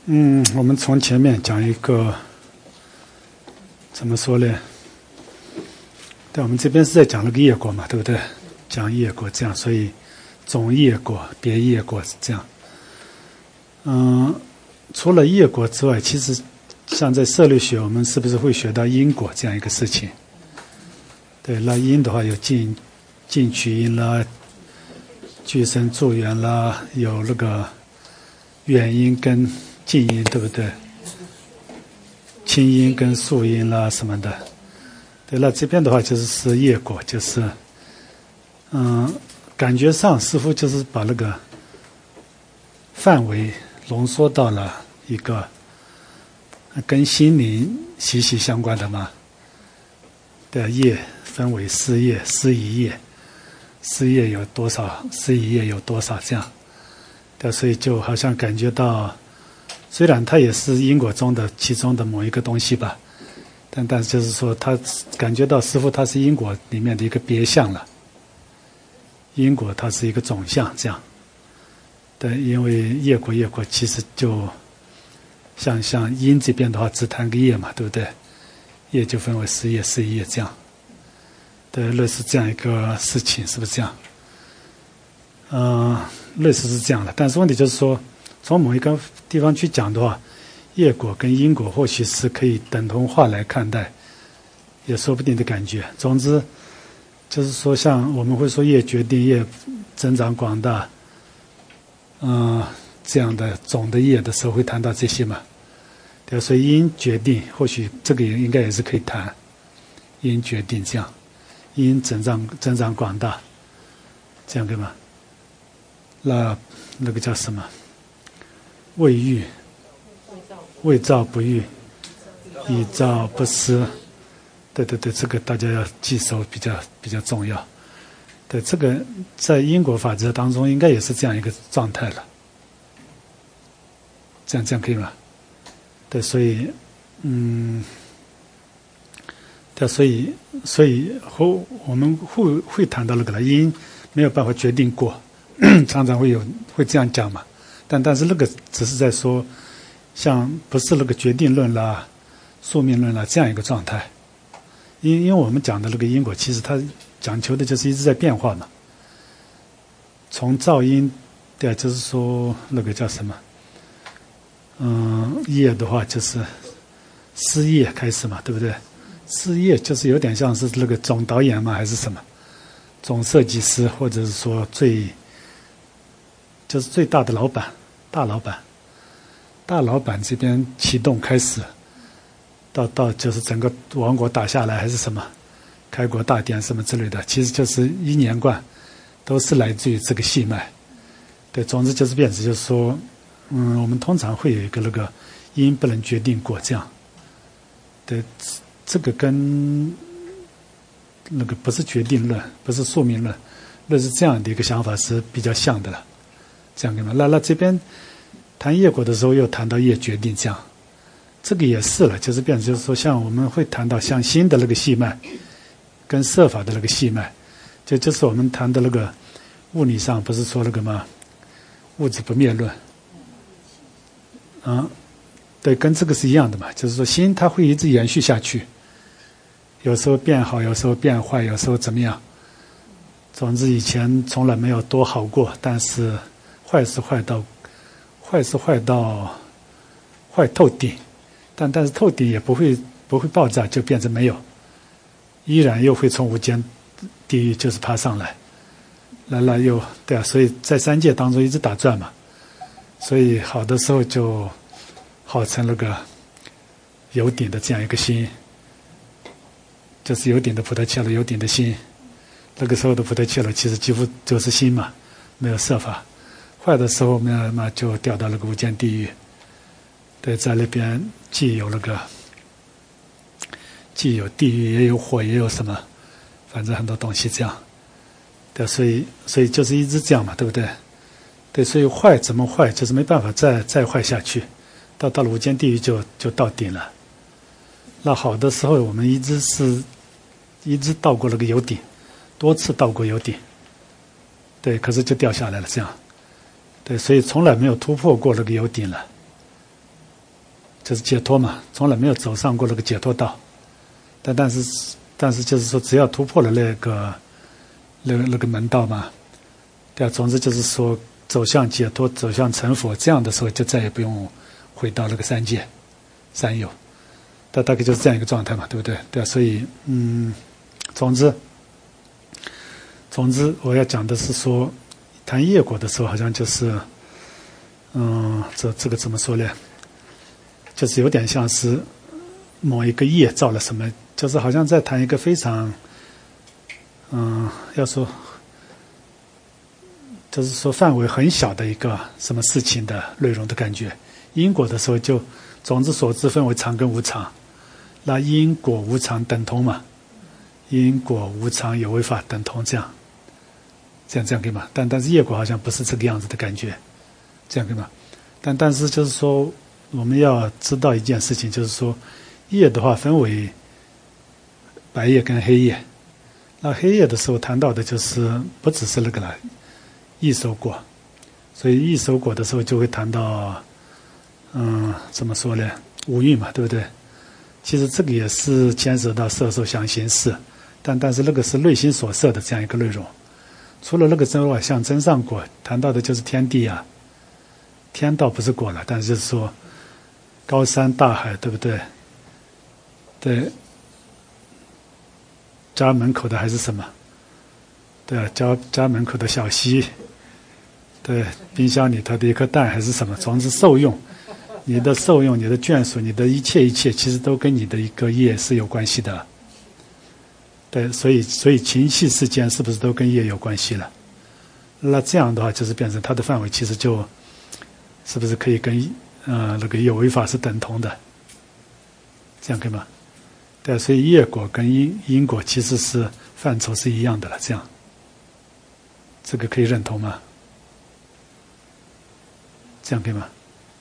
我们从前面讲一个，怎么说呢？对，我们这边是在讲那个业果嘛，对不对？讲业果这样，所以总业果、别业果是这样。除了业果之外，其实像在社律学，我们是不是会学到因果这样一个事情？对，那因的话有进取因啦，俱生助缘啦，有那个远因跟近因，对不对？亲因跟宿因啦什么的。对，那这边的话就是业果，就是感觉上似乎就是把那个范围浓缩到了一个跟心灵息息相关的嘛。对，业分为四业、四夷业，四业有多少，四夷业有多少这样。对，所以就好像感觉到，虽然它也是因果中的其中的某一个东西吧，但是就是说，他感觉到似乎它是因果里面的一个别项了。因果它是一个总项这样。对，因为业果其实就像因这边的话只谈个业嘛，对不对？业就分为四业、四夷业这样。对，类似这样一个事情，是不是这样？类似是这样的，但是问题就是说，从某一个地方去讲的话，业果跟因果或许是可以等同化来看待，也说不定的感觉。总之，就是说，像我们会说业决定业增长广大，这样的总的业的时候会谈到这些嘛。对，所以因决定，或许这个也应该也是可以谈，因决定这样，因增长广大，这样对吗？那个叫什么？未欲，未造不欲，以造不失。对，这个大家要记熟，比较重要。对，这个在因果法则当中应该也是这样一个状态了。这样可以吗？对，所以，对，所以我们会谈到那个了，因没有办法决定过，常常会这样讲嘛。但是那个只是在说，像不是那个决定论啦、宿命论啦这样一个状态。因为我们讲的那个因果，其实它讲求的就是一直在变化嘛。从造因，对，就是说那个叫什么？业的话就是事业开始嘛，对不对？事业就是有点像是那个总导演嘛，还是什么？总设计师，或者是说最大的老板，大老板这边启动开始。到就是整个王国打下来还是什么，开国大典什么之类的，其实就是一连贯，都是来自于这个系脉。对，总之就是变成就是说，我们通常会有一个那个因不能决定果这样。对，这个跟那个不是决定论，不是宿命论，那是这样的一个想法是比较像的了。这样对吗？那这边谈业果的时候又谈到业决定这样。这个也是了，就是变成就是说，像我们会谈到像心的那个系脉，跟色法的那个系脉，就是我们谈的那个物理上不是说那个吗？物质不灭论，对，跟这个是一样的嘛，就是说心它会一直延续下去，有时候变好，有时候变坏，有时候怎么样。总之以前从来没有多好过，但是坏是坏到坏透顶。但是透顶也不会爆炸就变成没有，依然又会从无间地狱就是爬上来，来又对啊，所以在三界当中一直打转嘛，所以好的时候就号称那个有顶的这样一个心，就是有顶的菩提伽罗，有顶的心，那个时候的菩提伽罗其实几乎就是心嘛，没有色法，坏的时候嘛就掉到那个无间地狱。对，在那边既有地狱，也有火，也有什么，反正很多东西这样。对，所以就是一直这样嘛，对不对？对，所以坏怎么坏，就是没办法再坏下去，到了无间地狱就到顶了。那好的时候，我们一直到过那个有顶，多次到过有顶。对，可是就掉下来了，这样。对，所以从来没有突破过那个有顶了。 就是解脱嘛，从来没有走上过那个解脱道。但是就是说，只要突破了那个门道嘛，对啊，总之就是说走向解脱，走向成佛，这样的时候就再也不用回到那个三界、三有，大概就是这样一个状态嘛，对不对？对啊，所以总之我要讲的是说，谈业果的时候，好像就是这个怎么说呢？就是有点像是某一个业造了什么，就是好像在谈一个非常要说就是说范围很小的一个什么事情的内容的感觉。因果的时候就总之所知分为常跟无常，那因果无常等同嘛，因果无常有为法等同，这样可以吗？但是业果好像不是这个样子的感觉，这样可以吗？但是就是说我们要知道一件事情，就是说业的话分为白夜跟黑夜。那黑夜的时候谈到的就是不只是那个了，异熟果，所以异熟果的时候就会谈到怎么说呢？五蕴嘛，对不对？其实这个也是牵涉到色受想行识，但是那个是内心所摄的这样一个内容。除了那个之外，像真上果谈到的就是天地啊，天道不是果了，但是就是说高山大海，对不对？对，家门口的还是什么？对啊，家门口的小溪，对，冰箱里头的一颗蛋还是什么？总之受用，你的受用，你的眷属，你的一切，其实都跟你的一个业是有关系的。对，所以情系世间是不是都跟业有关系了？那这样的话，就是变成它的范围其实就是不是可以跟那个有为法是等同的？这样可以吗？对，所以业果跟因果其实是范畴是一样的了。这样，这个可以认同吗？这样可以吗？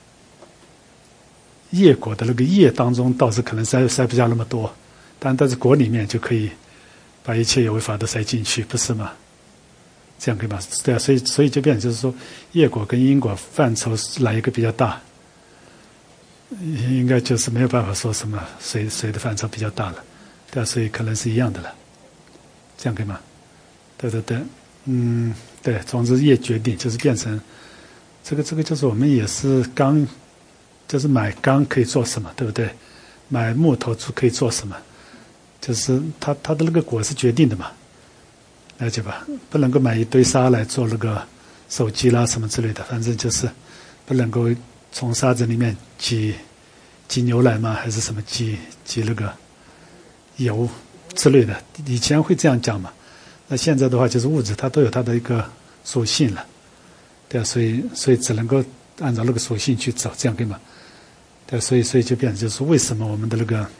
业果的那个业当中倒是可能塞不下那么多，但是果里面就可以把一切有为法都塞进去，不是吗？这样可以吗？对啊，所以就变成就是说，业果跟因果范畴哪一个比较大？应该就是没有办法说什么谁的范畴比较大了，对啊，所以可能是一样的了。这样可以吗？对，对，总之业决定就是变成这个就是我们也是钢，就是买钢可以做什么，对不对？买木头可以做什么？就是它的那个果是决定的嘛，了解吧？不能够买一堆沙来做那个手机啦什么之类的，反正就是不能够从沙子里面挤牛奶嘛，还是什么挤那个油之类的。以前会这样讲嘛，那现在的话就是物质它都有它的一个属性了，对啊，所以只能够按照那个属性去走，这样可以吗？对，所以就变成就是为什么我们的那个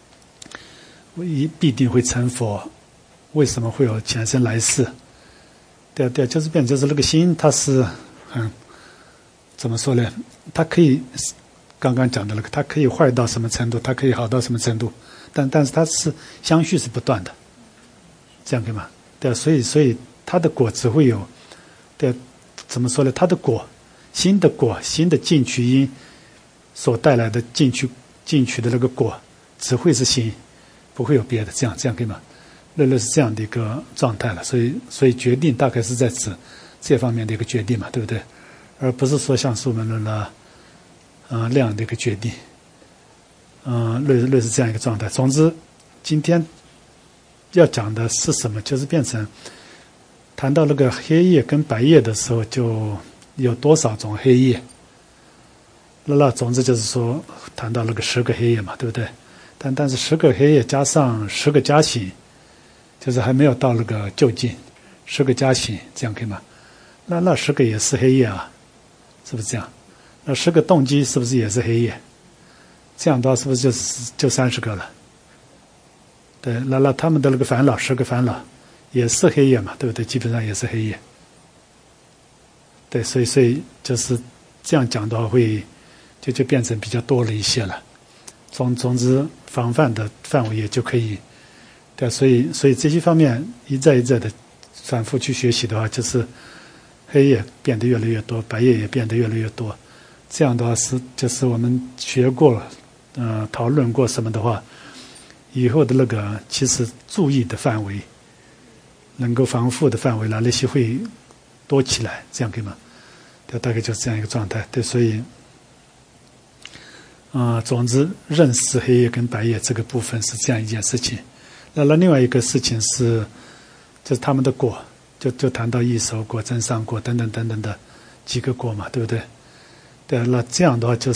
必定会成佛，为什么会有前生来世？对，就是变成就是那个心它是怎么说呢？它可以刚刚讲的那个，它可以坏到什么程度，它可以好到什么程度，但是它是相续是不断的，这样可以吗？对，所以它的果只会有，对，怎么说呢？它的果，新的果，新的进取因所带来的进取的那个果，只会是心，不会有别的，这样可以吗？乐是这样的一个状态了，所以决定大概是在指这方面的一个决定嘛，对不对？而不是说像是我们的那样的一个决定，类似这样一个状态。总之，今天要讲的是什么？就是变成谈到那个黑夜跟白夜的时候，就有多少种黑夜？那总之就是说，谈到那个10个黑夜嘛，对不对？但是10个黑夜加上10个加行，就是还没有到那个究竟，10个加行，这样可以吗？那10个也是黑夜啊，是不是这样？那10个动机是不是也是黑夜？这样的话是不是就30个了？对，那他们的那个烦恼，10个烦恼也是黑夜嘛，对不对？基本上也是黑夜。对，所以就是这样讲的话会就变成比较多了一些了。总之防范的范围也就可以，对，所以这些方面一再的反复去学习的话，就是黑夜变得越来越多，白夜也变得越来越多。这样的话就是我们学过了讨论过什么的话，以后的那个其实注意的范围，能够防护的范围那些会多起来，这样可以吗？对，大概就是这样一个状态。对，所以总之认识黑夜跟白夜这个部分是这样一件事情。那另外一个事情是，就是他们的果，就谈到异熟果、真上果等等等等的几个果嘛，对不对？对，那这样的话就是，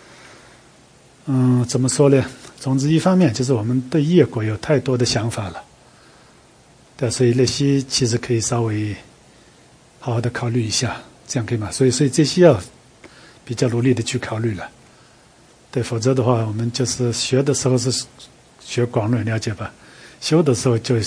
怎么说呢？总之，一方面就是我们对业果有太多的想法了，对，所以那些其实可以稍微好好的考虑一下，这样可以吗？所以这些要比较努力的去考虑了，对，否则的话，我们就是学的时候是学广论，了解吧？修的时候就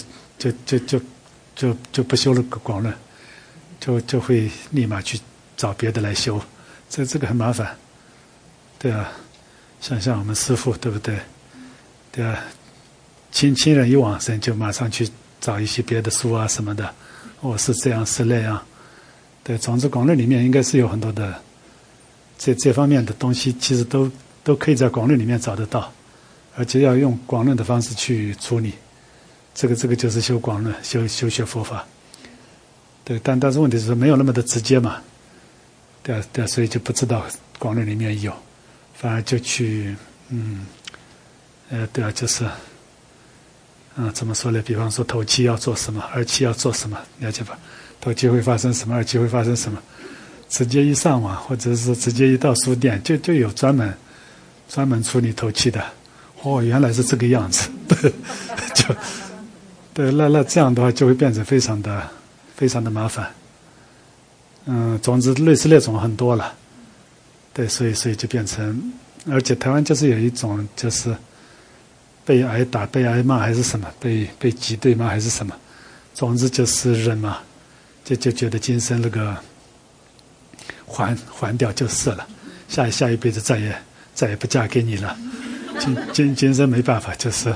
不修了广论，就会立马去找别的来修，这个很麻烦，对啊，像我们师父，对不对？对啊，亲人一往生，就马上去找一些别的书啊什么的，是这样是那样，对，总之广论里面应该是有很多的这方面的东西，其实都可以在广论里面找得到，而且要用广论的方式去处理，这个就是修广论，修学佛法，对，但是问题是没有那么的直接嘛，对啊，所以就不知道广论里面有，反而就去对啊，就是怎么说呢？比方说头七要做什么，二七要做什么，了解吧？头七会发生什么，二七会发生什么？直接一上网，或者是直接一到书店，就有专门处理头七的。原来是这个样子，对，对，那这样的话就会变成非常的麻烦。总之类似那种很多了，对，所以就变成，而且台湾就是有一种就是被挨打、被挨骂还是什么，被挤兑吗还是什么，总之就是人嘛，就觉得今生那个还掉就是了，下一辈子再也不嫁给你了，今生没办法，就是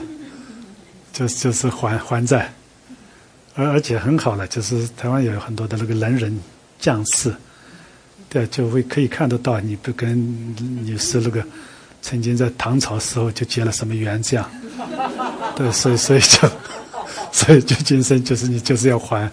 还债，而且很好了，就是台湾有很多的那个能人将士，对，就可以看得到你不跟你是那个曾经在唐朝时候就结了什么缘这样，对，所以就今生就是你就是要还，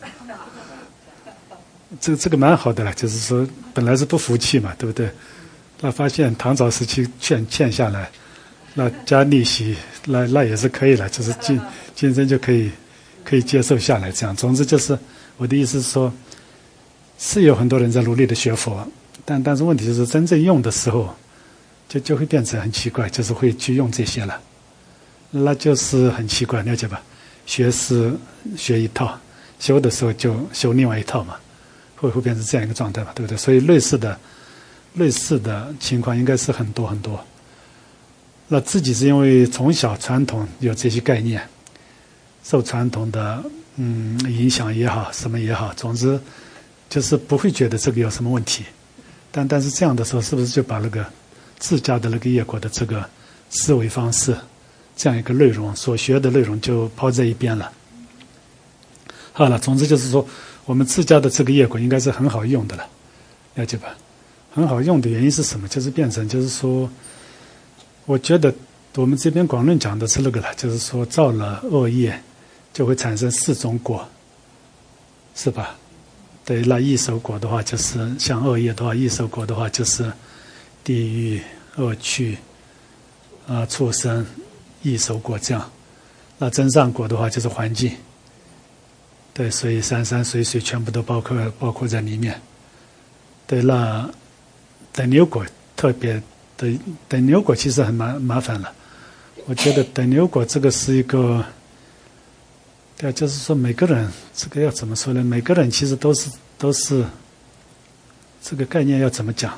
这个蛮好的了，就是说本来是不服气嘛，对不对？那发现唐朝时期欠下来，那加利息，那也是可以了，就是今生就可以接受下来这样。总之就是我的意思是说，是有很多人在努力的学佛，但是问题就是真正用的时候，就会变成很奇怪，就是会去用这些了，那就是很奇怪，了解吧？学是学一套，修的时候就修另外一套嘛，会变成这样一个状态嘛，对不对？所以类似的情况应该是很多很多。那自己是因为从小传统有这些概念，受传统的影响也好，什么也好，总之就是不会觉得这个有什么问题。但是这样的时候，是不是就把那个自家的那个业果的这个思维方式，这样一个内容所学的内容就抛在一边了？好了，总之就是说，我们自家的这个业果应该是很好用的了，了解吧？很好用的原因是什么？就是变成就是说，我觉得我们这边广论讲的是那个了，就是说造了恶业就会产生4种果，是吧？对，那异熟果的话，就是像恶业的话，异熟果的话就是地狱、恶趣、畜生、异熟果这样。那真上果的话就是环境，对，所以山水全部都包括在里面。对，那等流果特别的，等流果其实很麻烦了。我觉得等流果这个是一个，对，就是说每个人这个要怎么说呢？每个人其实都是这个概念要怎么讲？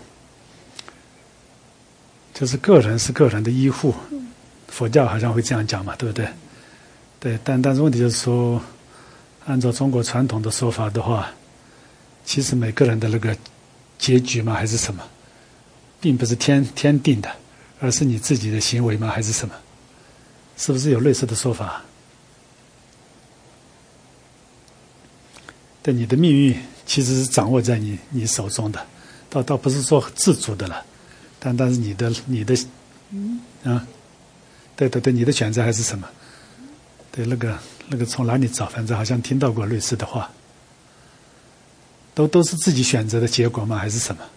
就是个人是个人的依护，佛教好像会这样讲嘛，对不对？对，但是问题就是说，按照中国传统的说法的话，其实每个人的那个结局嘛，还是什么，并不是天定的，而是你自己的行为嘛，还是什么？是不是有类似的说法？对，你的命运其实是掌握在你手中的，倒不是说自主的了，但是你的啊，对对对，你的选择还是什么？对，那个从哪里找？反正好像听到过类似的话，都是自己选择的结果吗？还是什么？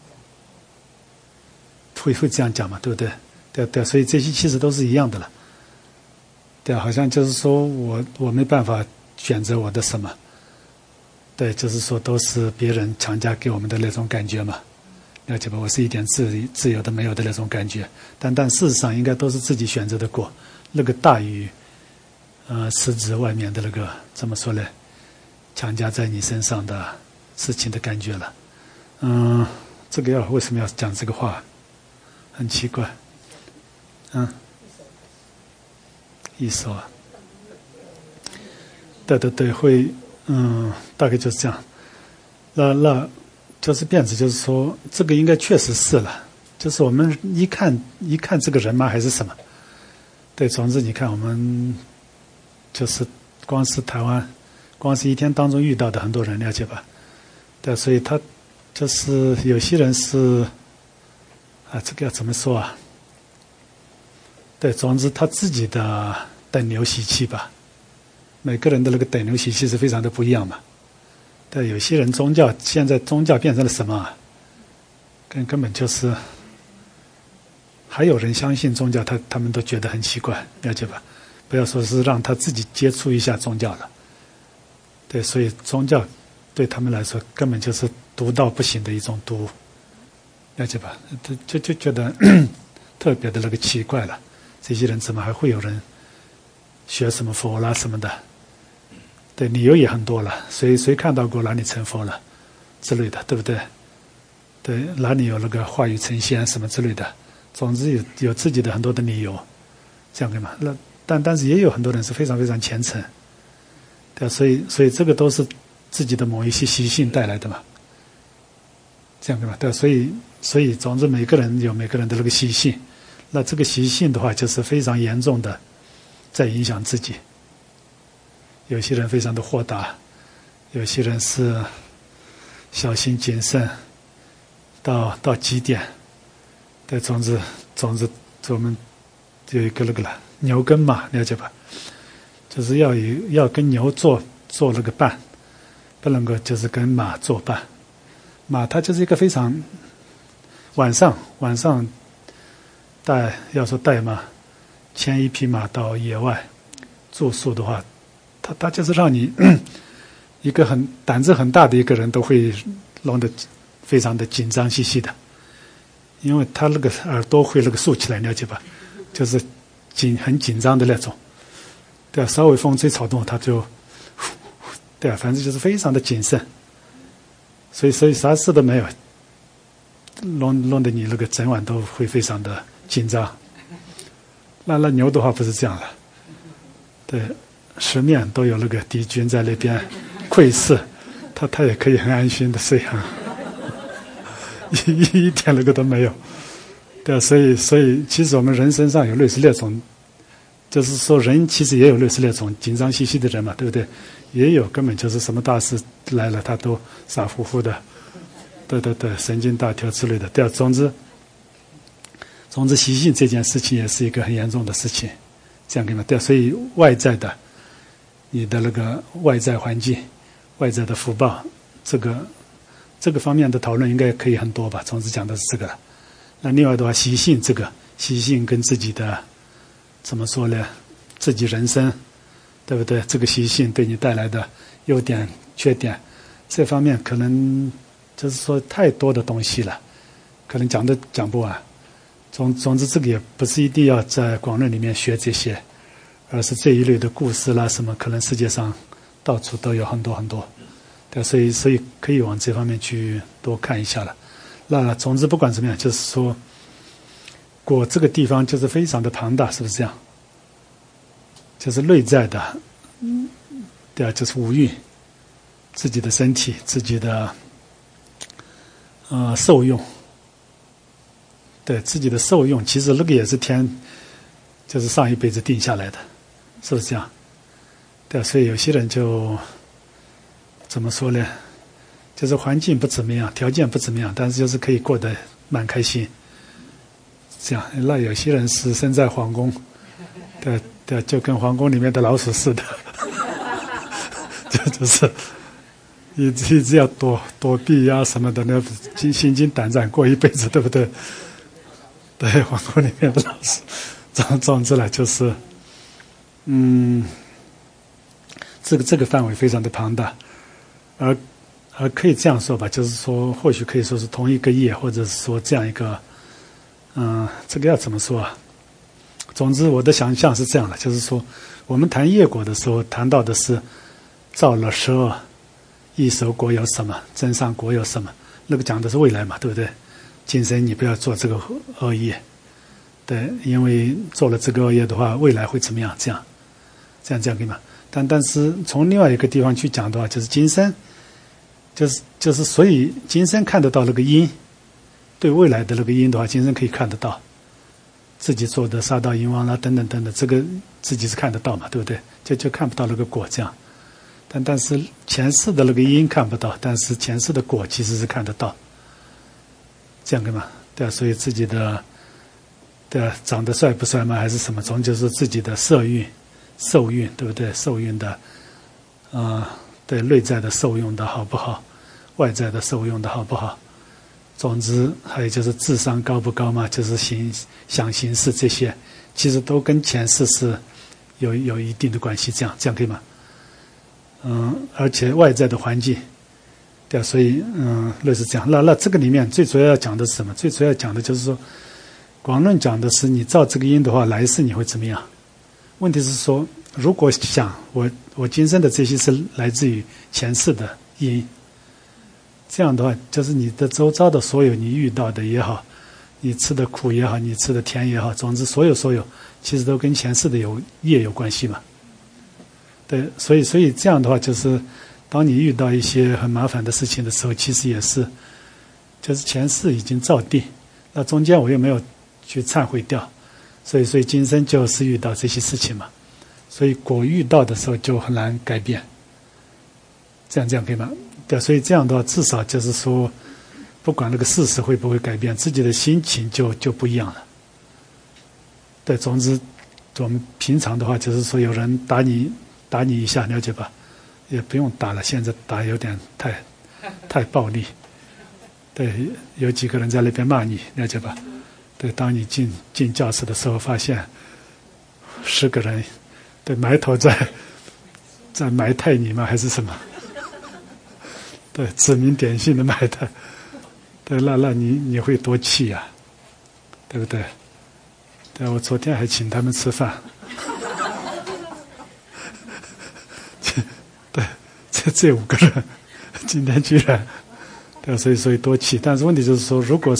会这样讲嘛？对不对？对对，所以这些其实都是一样的了。对，好像就是说我没办法选择我的什么。对，就是说都是别人强加给我们的那种感觉嘛，了解吧？我是一点自由都没有的那种感觉，但事实上应该都是自己选择的过，那个大于实质外面的那个怎么说呢？强加在你身上的事情的感觉了。这个为什么要讲这个话？很奇怪。一说啊，对对对，会。大概就是这样。那就是变子，就是说这个应该确实是了。就是我们一看这个人吗，还是什么？对，总之你看我们就是光是台湾，光是一天当中遇到的很多人，了解吧？对，所以他就是有些人是这个要怎么说啊？对，总之他自己的等流习气吧。每个人的那个等流习气是非常的不一样嘛。对，有些人现在宗教变成了什么啊？根本就是，还有人相信宗教，他们都觉得很奇怪，了解吧？不要说是让他自己接触一下宗教了。对，所以宗教对他们来说根本就是毒到不行的一种毒，了解吧？就觉得特别的那个奇怪了。这些人怎么还会有人学什么佛啦什么的？对，理由也很多了，谁看到过哪里成佛了之类的，对不对？对，哪里有那个化雨成仙什么之类的，总之有自己的很多的理由，这样对吗？但是也有很多人是非常非常虔诚，对，所以这个都是自己的某一些习性带来的嘛，这样对吧？对，所以总之每个人有每个人的那个习性，那这个习性的话就是非常严重的在影响自己。有些人非常的豁达，有些人是小心谨慎到极点。对，总之我们有一个那个了牛跟马，了解吧？就是要跟牛做那个伴，不能够就是跟马作伴。马它就是一个非常晚上要说带马牵一匹马到野外住宿的话，他就是让你一个胆子很大的一个人都会弄得非常的紧张兮兮的，因为他那个耳朵会那个竖起来，了解吧？就是很紧张的那种。对啊，稍微风吹草动他就，对啊，反正就是非常的谨慎，所以啥事都没有，弄得你那个整晚都会非常的紧张。那牛的话不是这样的，对。十面都有那个敌军在那边窥视，他也可以很安心的睡啊，一点那个都没有。对啊，所以其实我们人身上有类似那种，就是说人其实也有类似那种紧张兮兮的人嘛，对不对？也有根本就是什么大事来了他都傻乎乎的，对，神经大条之类的。对啊，总之习性这件事情也是一个很严重的事情，这样跟嘛。对啊，所以外在的。你的那个外在环境、外在的福报，这个方面的讨论应该可以很多吧？总之讲的是这个了。那另外的话，习性跟自己的怎么说呢？自己人生，对不对？这个习性对你带来的优点、缺点，这方面可能就是说太多的东西了，可能讲不完。总之，这个也不是一定要在广论里面学这些。而是这一类的故事啦，什么可能世界上到处都有很多很多，对，所以可以往这方面去多看一下了。那总之不管怎么样，就是说，果这个地方就是非常的庞大，是不是这样？就是内在的，对啊，就是五蕴，自己的身体，自己的受用，对自己的受用，其实那个也是就是上一辈子定下来的。是不是这样？对啊，所以有些人就怎么说呢？就是环境不怎么样，条件不怎么样，但是就是可以过得蛮开心， 这样。那有些人是身在皇宫，对，就跟皇宫里面的老鼠似的，就是一直要躲避呀什么的，那心惊胆战过一辈子，对不对？对，皇宫里面的老鼠，总之呢，就是这个范围非常的庞大，而可以这样说吧，就是说或许可以说是同一个业，或者是说这样一个这个要怎么说啊？总之我的想象是这样的，就是说我们谈业果的时候谈到的是造了12异熟果有什么，增上果有什么，那个讲的是未来嘛，对不对？今生你不要做这个恶业，对，因为做了这个恶业的话，未来会怎么样？这样可以吗？但是从另外一个地方去讲的话，就是今生，就是所以今生看得到那个因，对未来的那个因的话，今生可以看得到，自己做的杀盗淫妄啦等等等等，这个自己是看得到嘛，对不对？就看不到那个果这样。但是前世的那个因看不到，但是前世的果其实是看得到，这样可以吗？对啊，所以自己的对啊，长得帅不帅嘛，还是什么，总就是自己的色蕴、受蕴，对不对？受蕴的对内在的受用的好不好，外在的受用的好不好，总之还有就是智商高不高嘛，就是想行事这些，其实都跟前世是有一定的关系，这样可以吗？而且外在的环境，对啊，所以类似这样。那这个里面最主要要讲的是什么？最主要讲的就是说，广论讲的是你造这个因的话，来世你会怎么样？问题是说，如果想我今生的这些是来自于前世的因，这样的话，就是你的周遭的所有你遇到的也好，你吃的苦也好，你吃的甜也好，总之所有，其实都跟前世的业有关系嘛。对，所以这样的话，就是当你遇到一些很麻烦的事情的时候，其实也是，就是前世已经造定，那中间我又没有去忏悔掉，所以今生就是遇到这些事情嘛，所以果遇到的时候就很难改变，这样可以吗？对，所以这样的话，至少就是说，不管那个事实会不会改变，自己的心情就不一样了。对，总之我们平常的话，就是说有人打你一下，了解吧？也不用打了，现在打有点太暴力。对，有几个人在那边骂你，了解吧？对，当你进教室的时候，发现10个人，对，埋头在埋汰你吗？还是什么？对，指名点姓的埋汰。对，那你会多气呀，对不对？对，我昨天还请他们吃饭。对，这5个人，今天居然，对，所以多气。但是问题就是说，如果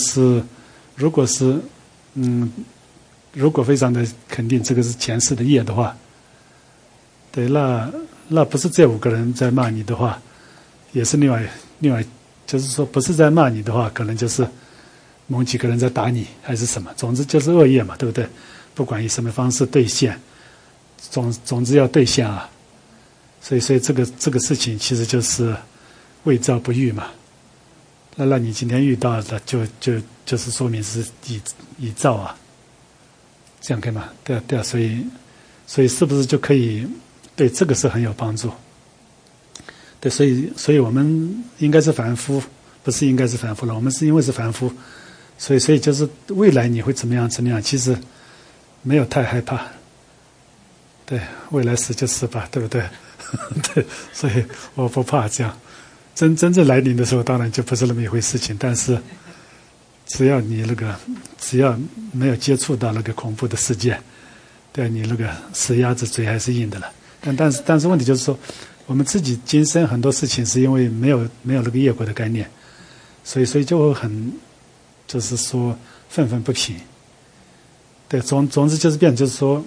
非常的肯定这个是前世的业的话，对，那不是这5个人在骂你的话，也是另外，就是说不是在骂你的话，可能就是某几个人在打你，还是什么，总之就是恶业嘛，对不对？不管以什么方式兑现，总之要兑现啊。所以这个事情其实就是未造不遇嘛。那你今天遇到的就是说明是已造啊，这样可以吗？对啊，所以是不是就可以对这个是很有帮助？对，所以我们应该是凡夫，不是应该是凡夫了，我们是因为是凡夫，所以就是未来你会怎么样，其实没有太害怕。对，未来死就死吧，对不对？对，所以我不怕这样。真正来临的时候，当然就不是那么一回事情。但是，只要没有接触到那个恐怖的世界，对你那个死鸭子嘴还是硬的了。但是问题就是说，我们自己今生很多事情是因为没有那个业果的概念，所以就会很，就是说愤愤不平。对，总之就是变，就是说，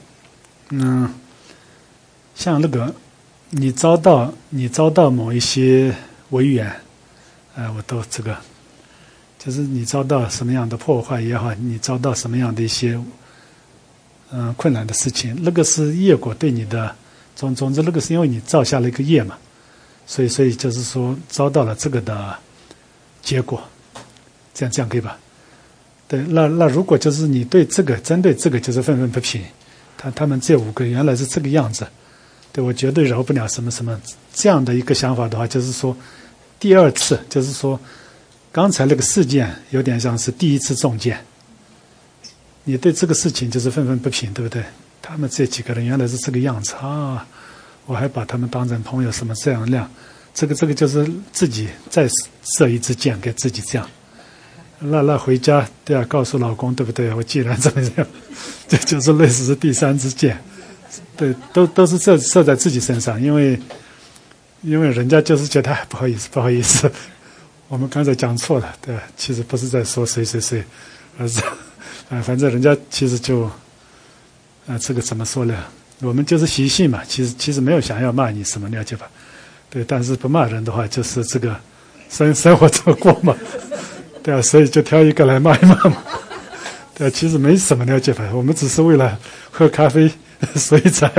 像那个你遭到某一些违缘，我都这个，就是你遭到什么样的破坏也好，你遭到什么样的一些困难的事情，那个是业果对你的，总之那个是因为你造下了一个业嘛，所以就是说遭到了这个的结果，这样可以吧？ 对，那如果就是你对这个针对这个就是愤愤不平，他们这5个原来是这个样子，对我绝对饶不了什么什么这样的一个想法的话，就是说第二次就是说刚才那个事件有点像是第一次中箭，你对这个事情就是愤愤不平，对不对？他们这几个人原来是这个样子啊，我还把他们当成朋友什么这样那样，这个就是自己再射一支箭给自己这样。那回家对啊，告诉老公对不对？我既然这么样，这就是类似是第3支箭，对，都是射在自己身上，因为人家就是觉得不好意思，我们刚才讲错了，对，其实不是在说谁，而是反正人家其实就这个怎么说呢？我们就是习性嘛，其实没有想要骂你什么，了解吧？对，但是不骂人的话，就是这个生活这么过嘛。对啊，所以就挑一个来骂一骂嘛。对啊，其实没什么了解吧？我们只是为了喝咖啡，所以才，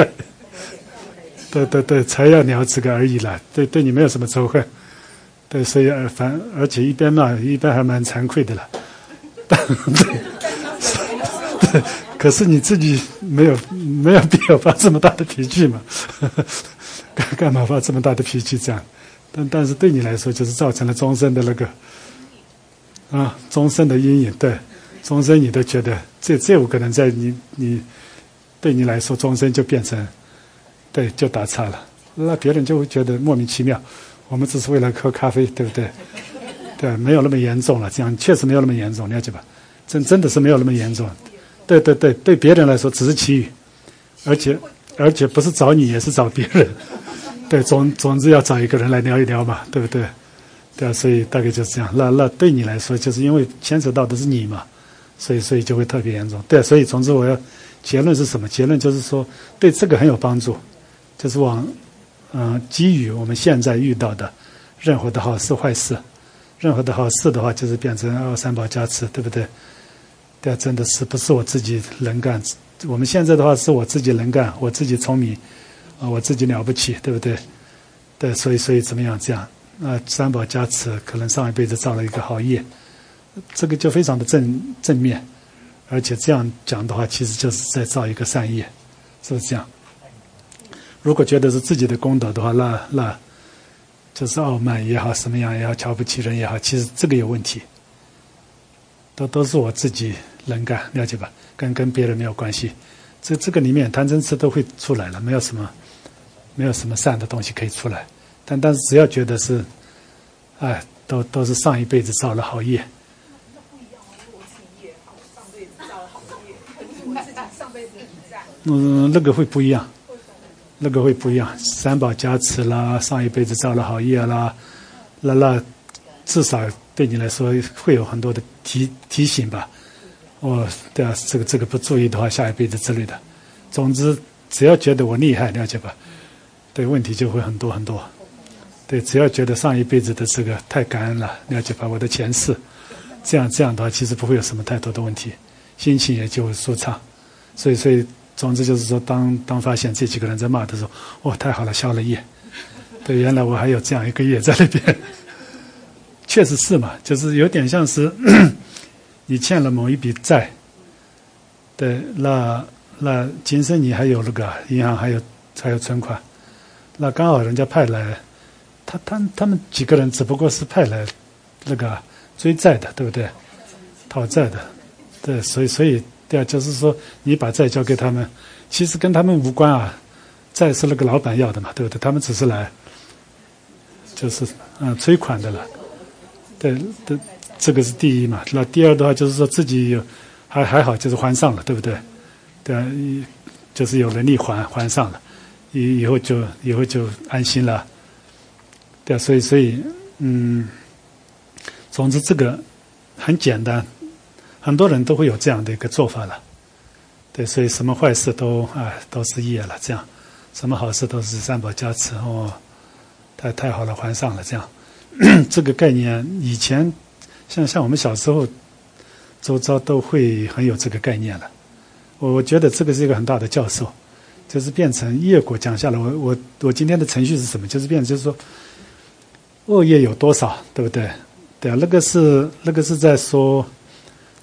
对，才要聊这个而已啦。对你没有什么仇恨。对，所以而且一边骂一边还蛮惭愧的了。对，可是你自己没有必要发这么大的脾气嘛？干嘛发这么大的脾气这样？但是对你来说，就是造成了终身的那个。终身的阴影，对，终身你都觉得这5个人在你对你来说，终身就变成，对，就打岔了。那别人就会觉得莫名其妙。我们只是为了喝咖啡，对不对？对，没有那么严重了，这样确实没有那么严重，了解吧？真的是没有那么严重。对，对别人来说只是奇遇，而且不是找你，也是找别人。对，总之要找一个人来聊一聊嘛，对不对？对啊，所以大概就是这样。那对你来说，就是因为牵扯到的是你嘛，所以就会特别严重。对啊，所以总之结论是什么？结论就是说对这个很有帮助，就是基于我们现在遇到的任何的好事坏事，任何的好事的话，就是变成三宝加持，对不对？对啊，真的是不是我自己能干？我们现在的话是我自己能干，我自己聪明，我自己了不起，对不对？对，所以怎么样这样？三宝加持，可能上一辈子造了一个好业，这个就非常的正面，而且这样讲的话，其实就是在造一个善业，是不是这样？如果觉得是自己的功德的话，那就是傲慢也好，什么样也好，瞧不起人也好，其实这个有问题，都是我自己能干，了解吧？跟别人没有关系。这个里面贪嗔痴都会出来了，没有什么善的东西可以出来。但是只要觉得是，都是上一辈子造了好业。 那不一样哦，如果是业好，上辈子造了好业，可是我自己上辈子很善。 那个会不一样，那个会不一样。三宝加持啦，上一辈子造了好业啦，那至少对你来说会有很多的提醒吧。对啊，这个不注意的话，下一辈子之类的。总之，只要觉得我厉害，了解吧？对，问题就会很多很多。对，只要觉得上一辈子的这个太感恩了，了解吧？我的前世，这样的话，其实不会有什么太多的问题，心情也就会舒畅。所以，总之就是说，当发现这几个人在骂的时候，太好了，消了业。对，原来我还有这样一个业在那边，确实是嘛，就是有点像是你欠了某一笔债，对，那今生你还有那个银行还有存款，那刚好人家派来。他们几个人只不过是派来那个追债的，对不对？讨债的，对，所以对啊，就是说你把债交给他们，其实跟他们无关啊，债是那个老板要的嘛，对不对？他们只是来就是催款的了，对，这个是第一嘛。那第二的话就是说自己还好，就是还上了，对不对？对啊，就是有能力还上了，以后就安心了。对啊，所以总之这个很简单，很多人都会有这样的一个做法了。对，所以什么坏事都是业了，这样，什么好事都是三宝加持太好了，还上了这样。这个概念以前像我们小时候周遭都会很有这个概念了。我觉得这个是一个很大的教授，就是变成业果讲下来，我今天的程序是什么？就是变成就是说。恶业有多少，对不对？对啊，那个是在说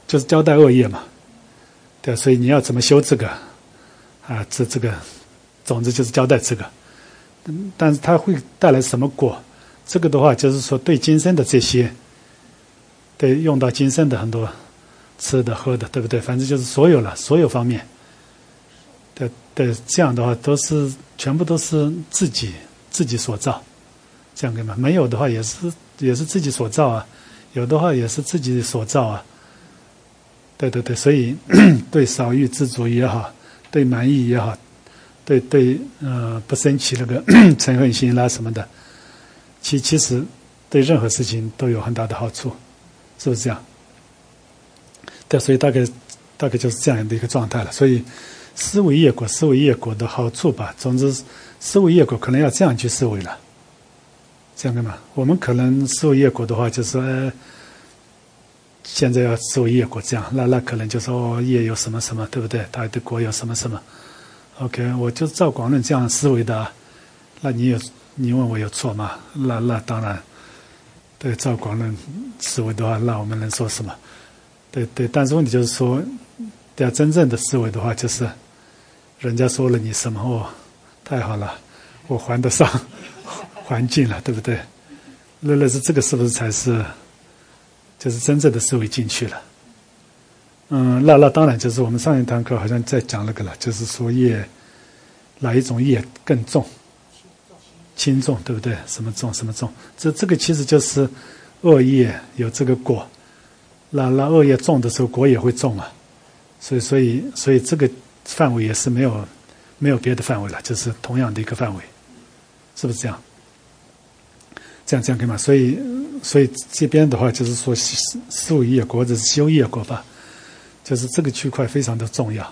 就是交代恶业嘛，对，所以你要怎么修这个啊？这个，总之就是交代这个。但是它会带来什么果？这个的话，就是说对今生的这些，对用到今生的很多吃的喝的，对不对？反正就是所有方面，对，这样的话全部都是自己所造，这样可以吗？没有的话也是自己所造啊，有的话也是自己所造啊。对，所以对少欲知足也好，对满意也好，对不生起那个嗔恨心啦什么的，其实对任何事情都有很大的好处，是不是这样？对，所以大概就是这样的一个状态了。所以思维业果的好处吧，总之思维业果可能要这样去思维了，这样的嘛。我们可能思维业果的话，就是现在要思维业果这样，那可能就说业有什么什么，对不对？它的果有什么什么。OK， 我就照广论这样思维的，那你问我有错吗？那当然，对，照广论思维的话，那我们能说什么？对，但是问题就是说，对，真正的思维的话，就是人家说了你什么哦，太好了，我还得上，还尽了，对不对？那是这个是不是才是，就是真正的思维进去了？那当然就是我们上一堂课好像在讲那个了，就是说哪一种业更重，轻重，对不对？什么重什么重？这个其实就是恶业有这个果，那恶业重的时候果也会重啊，所以这个范围也是没有别的范围了，就是同样的一个范围，是不是这样？这样可以吗？所以这边的话就是说思维业果或者是修业果吧。就是这个区块非常的重要，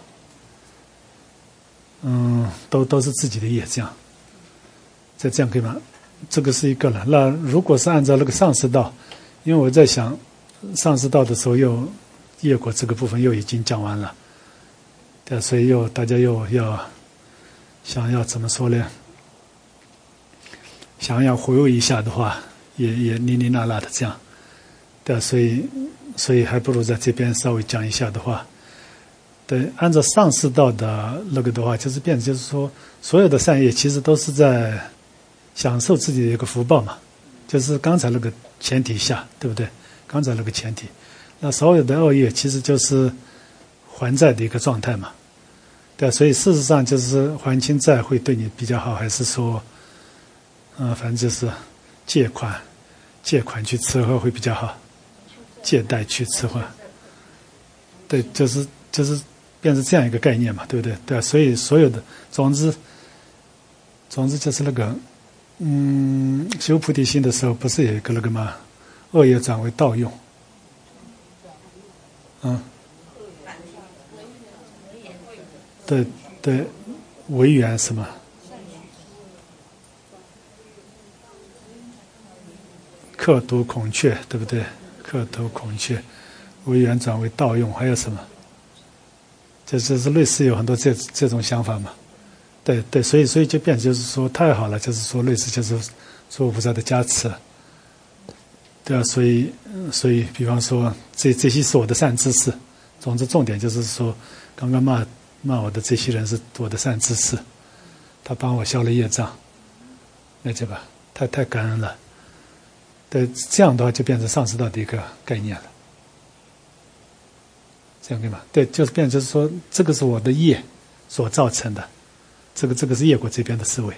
都是自己的业，这样可以吗？这个是一个了。那如果是按照那个上师道，因为我在想，上师道的时候业果这个部分又已经讲完了，对，所以大家又要想要怎么说呢？想要回味一下的话，也哩啦的这样，对，所以还不如在这边稍微讲一下的话，对，按照上师道的那个的话，就是说，所有的善业其实都是在享受自己的一个福报嘛，就是刚才那个前提下，对不对？刚才那个前提，那所有的恶业其实就是还债的一个状态嘛，对，所以事实上就是还清债会对你比较好，还是说，反正就是借款去吃喝会比较好。借贷去吃饭，对，就是变成这样一个概念嘛，对不对？对啊，所以所有的总之就是那个，修菩提心的时候，不是有一个那个吗？恶业转为道用，对，为缘什么？克毒孔雀，对不对？克毒孔雀，为缘转为道用，还有什么？就是类似有很多这种想法嘛。对，所以就变成就是说太好了，就是说类似就是诸佛菩萨的加持。对啊，所以比方说这些是我的善知识。总之重点就是说，刚刚骂我的这些人是我的善知识，他帮我消了业障，了解吧？太感恩了。对，这样的话就变成上师道的一个概念了，这样可以吗？对，就是变成就是说，这个是我的业所造成的，这个是业果这边的思维。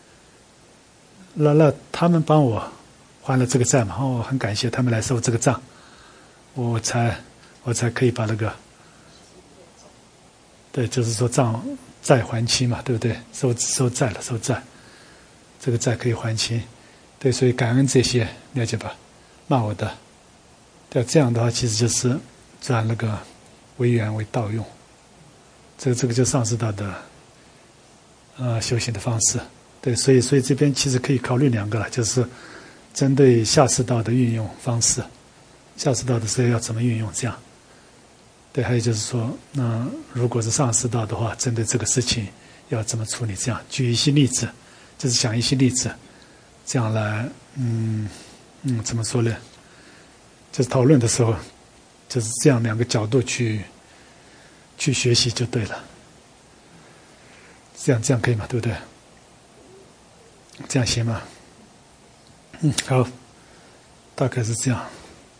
那他们帮我还了这个债嘛，我很感谢他们来收这个账，我才可以把那个，对，就是说债还清嘛，对不对？收债，这个债可以还清。对，所以感恩这些，了解吧？骂我的，对，这样的话其实就是转那个为缘为道用，这个就上师道的修行的方式。对，所以这边其实可以考虑两个了，就是针对下士道的运用方式，下士道的时候要怎么运用这样。对，还有就是说，如果是上士道的话，针对这个事情要怎么处理这样，举一些例子，就是讲一些例子。这样来，怎么说呢？就是讨论的时候， 就是这样两个角度去学习就对了。这样可以吗？对不对？这样行吗？好，大概是这样。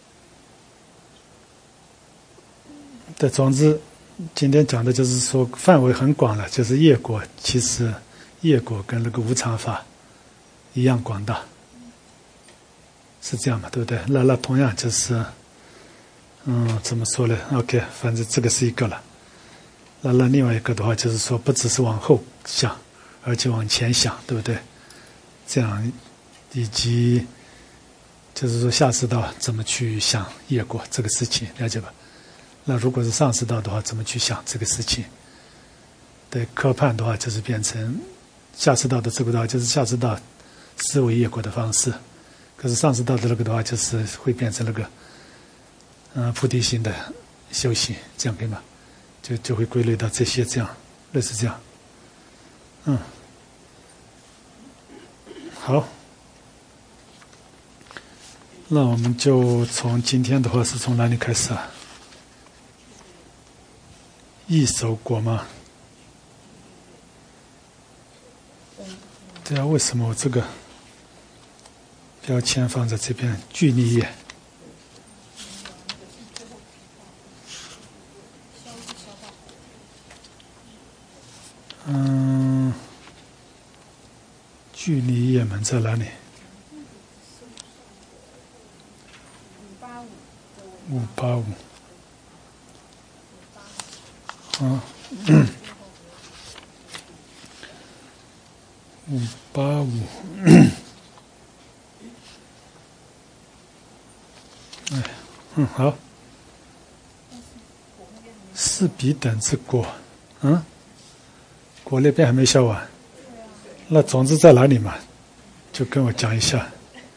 对，总之今天讲的就是说范围很广了，就是业果，其实业果跟那个无常法一样广大，是这样嘛？对不对？那同样就是，怎么说呢 ？OK， 反正这个是一个了。那另外一个的话，就是说不只是往后想，而且往前想，对不对？这样，以及就是说下世道怎么去想业果这个事情，了解吧？那如果是上世道的话，怎么去想这个事情？对，科判的话就是变成下世道的这个的话，就是下世道思维业果的方式。可是上世道的那个的话，就是会变成那个菩提心的修行，这样可以吗？就会归类到这些，这样类似这样。好，那我们就从今天的话是从哪里开始啊？一手果吗？对啊，为什么我这个标签放在这边？聚力业。聚力业门在哪里？585。585。好。四比等之果，果那边还没消完，那种子在哪里嘛？就跟我讲一下。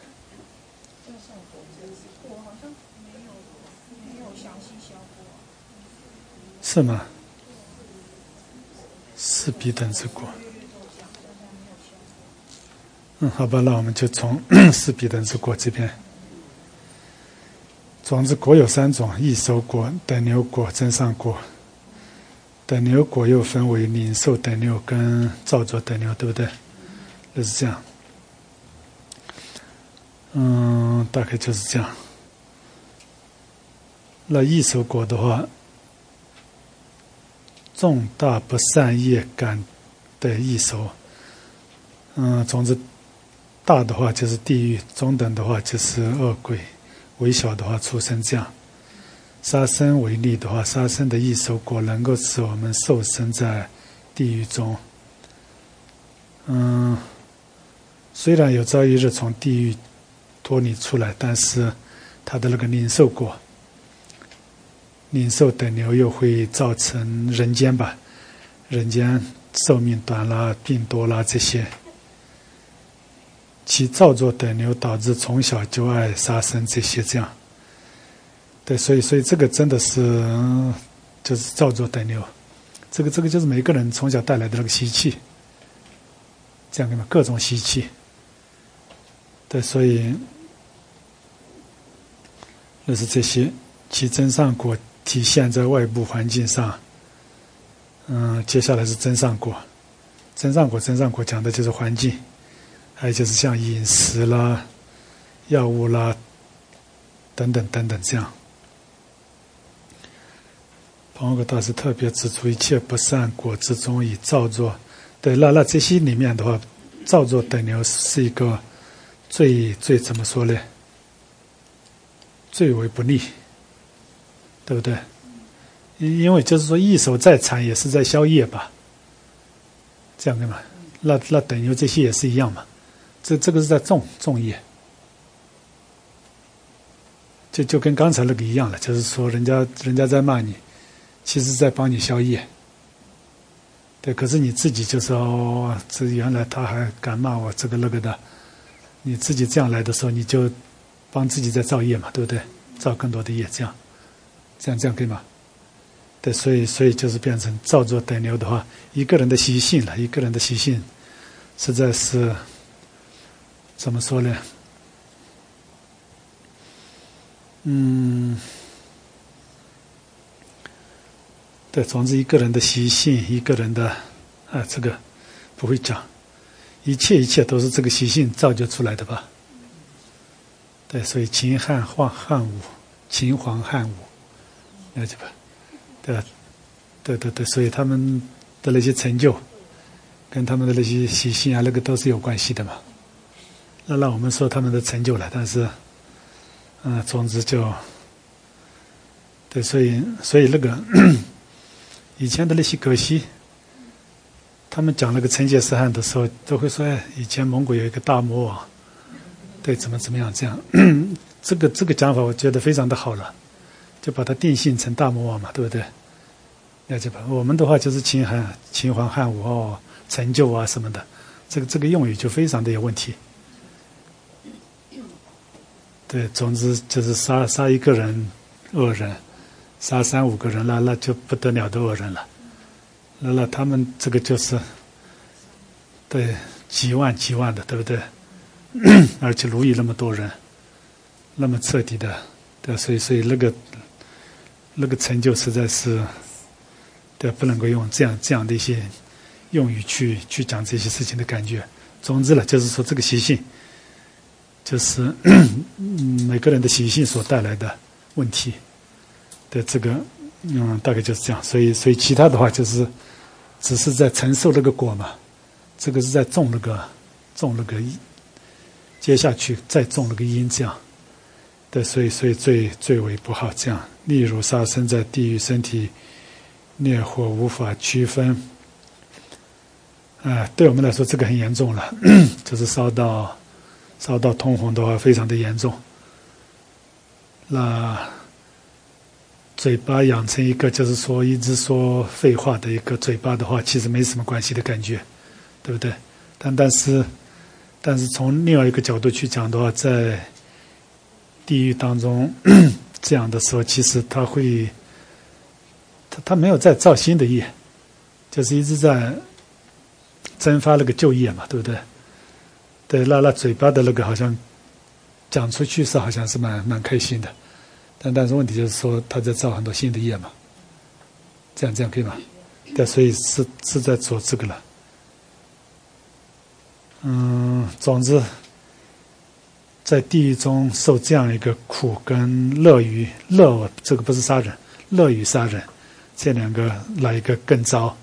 是吗？四比等之果。好吧，那我们就从四比等之果这边。种子果有3种：异熟果、等流果、增上果。等流果又分为领受等流跟造作等流，对不对？就是这样。大概就是这样。那异熟果的话，重大不善业感的异熟。种子大的话就是地狱，中等的话就是恶鬼，微小的话畜生，这样。杀生为例的话，杀生的异熟果能够使我们受生在地狱中。虽然有朝一日从地狱脱离出来，但是他的那个领受果、领受等流又会造成人间吧，人间寿命短啦、病多啦这些。其造作等流导致从小就爱杀生这些，这样。对，所以这个真的是就是造作等流，这个就是每个人从小带来的那个习气，这样的嘛，各种习气。对，所以那是这些，其增上果体现在外部环境上。接下来是增上果，增上果讲的就是环境，还有就是像饮食啦、药物啦等等这样。庞若大师特别指出，一切不善果之中以造作，对，那这些里面的话，造作等流是一个最怎么说呢？最为不利，对不对？因为就是说，一手在产也是在消业吧，这样对吗？那等流这些也是一样嘛，这个是在种业，就跟刚才那个一样了，就是说人家在骂你。其实在帮你消业，对，可是你自己就说这原来他还敢骂我这个那个的，你自己这样来的时候，你就帮自己在造业嘛，对不对？造更多的业，这样可以吗？对，所以就是变成造作等流的话，一个人的习性了，一个人的习性，实在是怎么说呢？ 对，总之一个人的习性，一个人的这个不会讲，一切都是这个习性造就出来的吧？对，所以秦汉汉武，秦皇汉武，了解吧？对，所以他们的那些成就，跟他们的那些习性啊，那个都是有关系的嘛。那让我们说他们的成就了，但是，总之就，对，所以那个以前的那些葛西，他们讲那个成吉思汗的时候，都会说，以前蒙古有一个大魔王，对，怎么样这样，这个讲法我觉得非常的好了，就把它定性成大魔王嘛，对不对？了解吧？我们的话就是秦皇汉武成就啊什么的，这个用语就非常的有问题。对，总之就是杀一个人恶人，杀3-5个人那就不得了的恶人了。那他们这个就是对几万的，对不对？而且奴役那么多人，那么彻底的，对，所以那个成就实在是。对，不能够用这样的一些用语去讲这些事情的感觉。总之了，就是说这个习性，就是每个人的习性所带来的问题。对，这个大概就是这样。所以其他的话就是只是在承受那个果嘛，这个是在种那个因，接下去再种那个因，这样。对，所以最为不好这样。例如杀生在地狱，身体烈火无法区分，对我们来说这个很严重了，就是烧到通红的话，非常的严重。那嘴巴养成一个就是说一直说废话的一个嘴巴的话，其实没什么关系的感觉，对不对？但是从另外一个角度去讲的话，在地狱当中这样的时候，其实他没有在造新的业，就是一直在蒸发那个旧业嘛，对不对？对，那嘴巴的那个好像讲出去是好像是蛮开心的，但是问题就是说他在造很多新的业嘛，这样可以吗？对，所以是在做这个了。总之，在地狱中受这样一个苦跟乐这个不是杀人，乐于杀人。这两个哪一个更糟？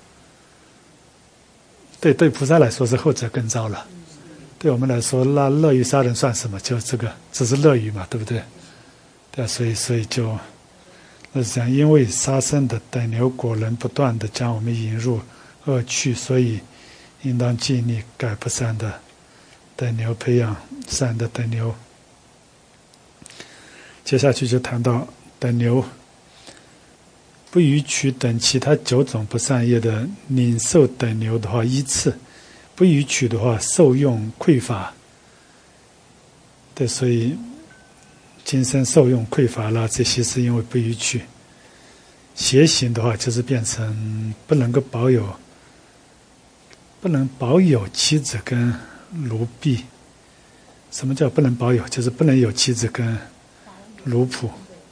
对菩萨来说是后者更糟了。对我们来说，那乐于杀人算什么？就这个只是乐于嘛，对不对？对，所以就那是讲，因为杀生的等流果能不断的将我们引入恶趣，所以应当尽力改不善的等流，培养善的等流。接下去就谈到等流。不逾取等其他9种不善业的领受等流的话，依次不逾取的话，受用匮乏。对，所以今生受用匮乏了，这些是因为不逾取。邪行的话，就是变成不能保有妻子跟奴婢。什么叫不能保有？就是不能有妻子跟奴仆。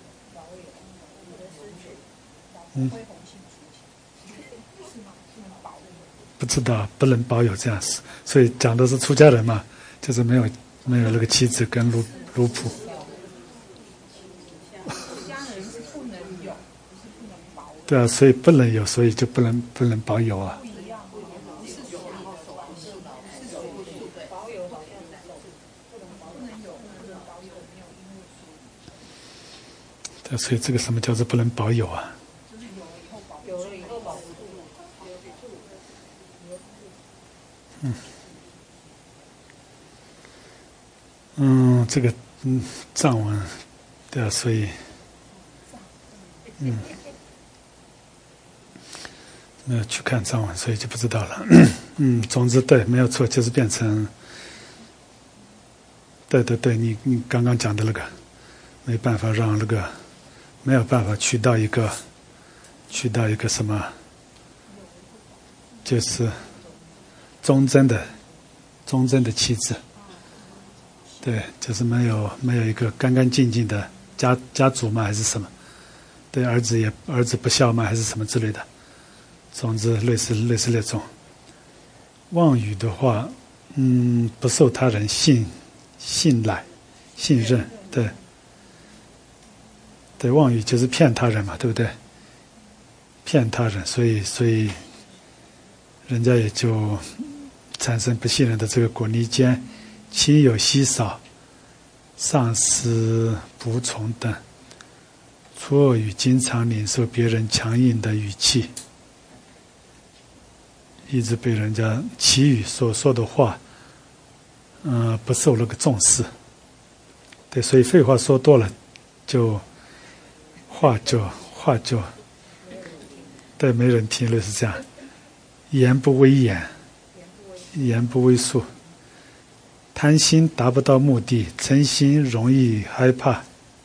不知道，不能保有这样事，所以讲的是出家人嘛，就是没有那个妻子跟奴仆。出家人是不能有，不是不能保有。 对啊，所以不能有，所以就不能保有啊。对，所以这个什么叫做不能保有啊？这个藏文，对啊，所以没有去看藏文，所以就不知道了。总之对，没有错，就是变成对，你刚刚讲的那个，没办法让那个没有办法取到一个什么，就是忠贞的妻子。对，就是没有一个干干净净的家族嘛，还是什么？ 对儿子不孝嘛，还是什么之类的，总之类似那种。妄语的话，不受他人信赖、信任，对。对，妄语就是骗他人嘛，对不对？骗他人，所以人家也就产生不信任的这个果。离间、亲友稀少、丧失服从等，出恶语，经常领受别人强硬的语气，一直被人家其语所说的话，不受那个重视。对，所以废话说多了，话就对没人听，类似这样。言不威严，言不为数，贪心达不到目的，嗔心容易害怕，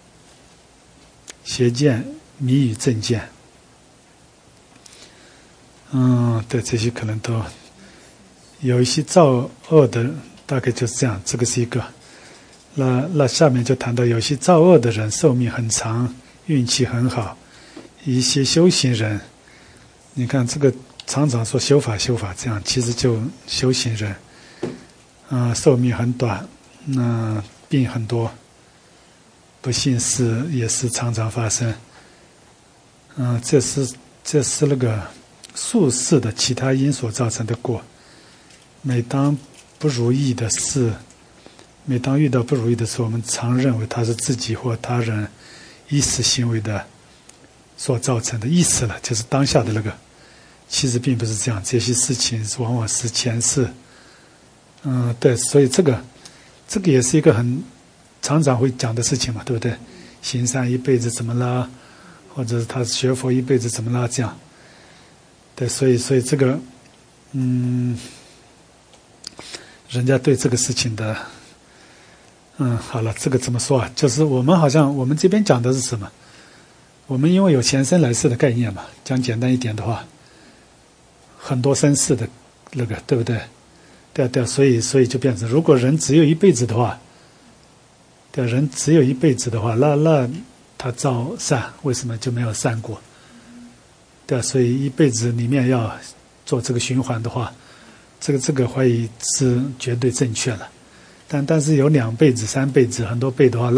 邪见迷于正见。对，这些可能都有一些造恶的，大概就是这样。这个是一个。那下面就谈到有些造恶的人寿命很长，运气很好。一些修行人，你看这个常常说修法这样，其实就修行人，寿命很短，病很多，不幸事也是常常发生。这是那个宿世的其他因所造成的果。每当不如意的事，每当遇到不如意的事，我们常认为它是自己或他人意识行为的所造成的。意识了，就是当下的那个，其实并不是这样。这些事情往往是前世。对，所以这个也是一个很常常会讲的事情嘛，对不对？行善一辈子怎么啦，或者他学佛一辈子怎么啦，这样。对，所以这个，人家对这个事情的，好了，这个怎么说啊？就是我们这边讲的是什么？我们因为有前生来世的概念嘛，讲简单一点的话，很多生世的那个，对不对？对，所以就变成，如果人只有一辈子的话，对，人只有一辈子的话，那他造善，为什么就没有善果？对，所以一辈子里面要做这个循环的话，这个怀疑是绝对正确了。但是有2辈子、3辈子、很多辈的话，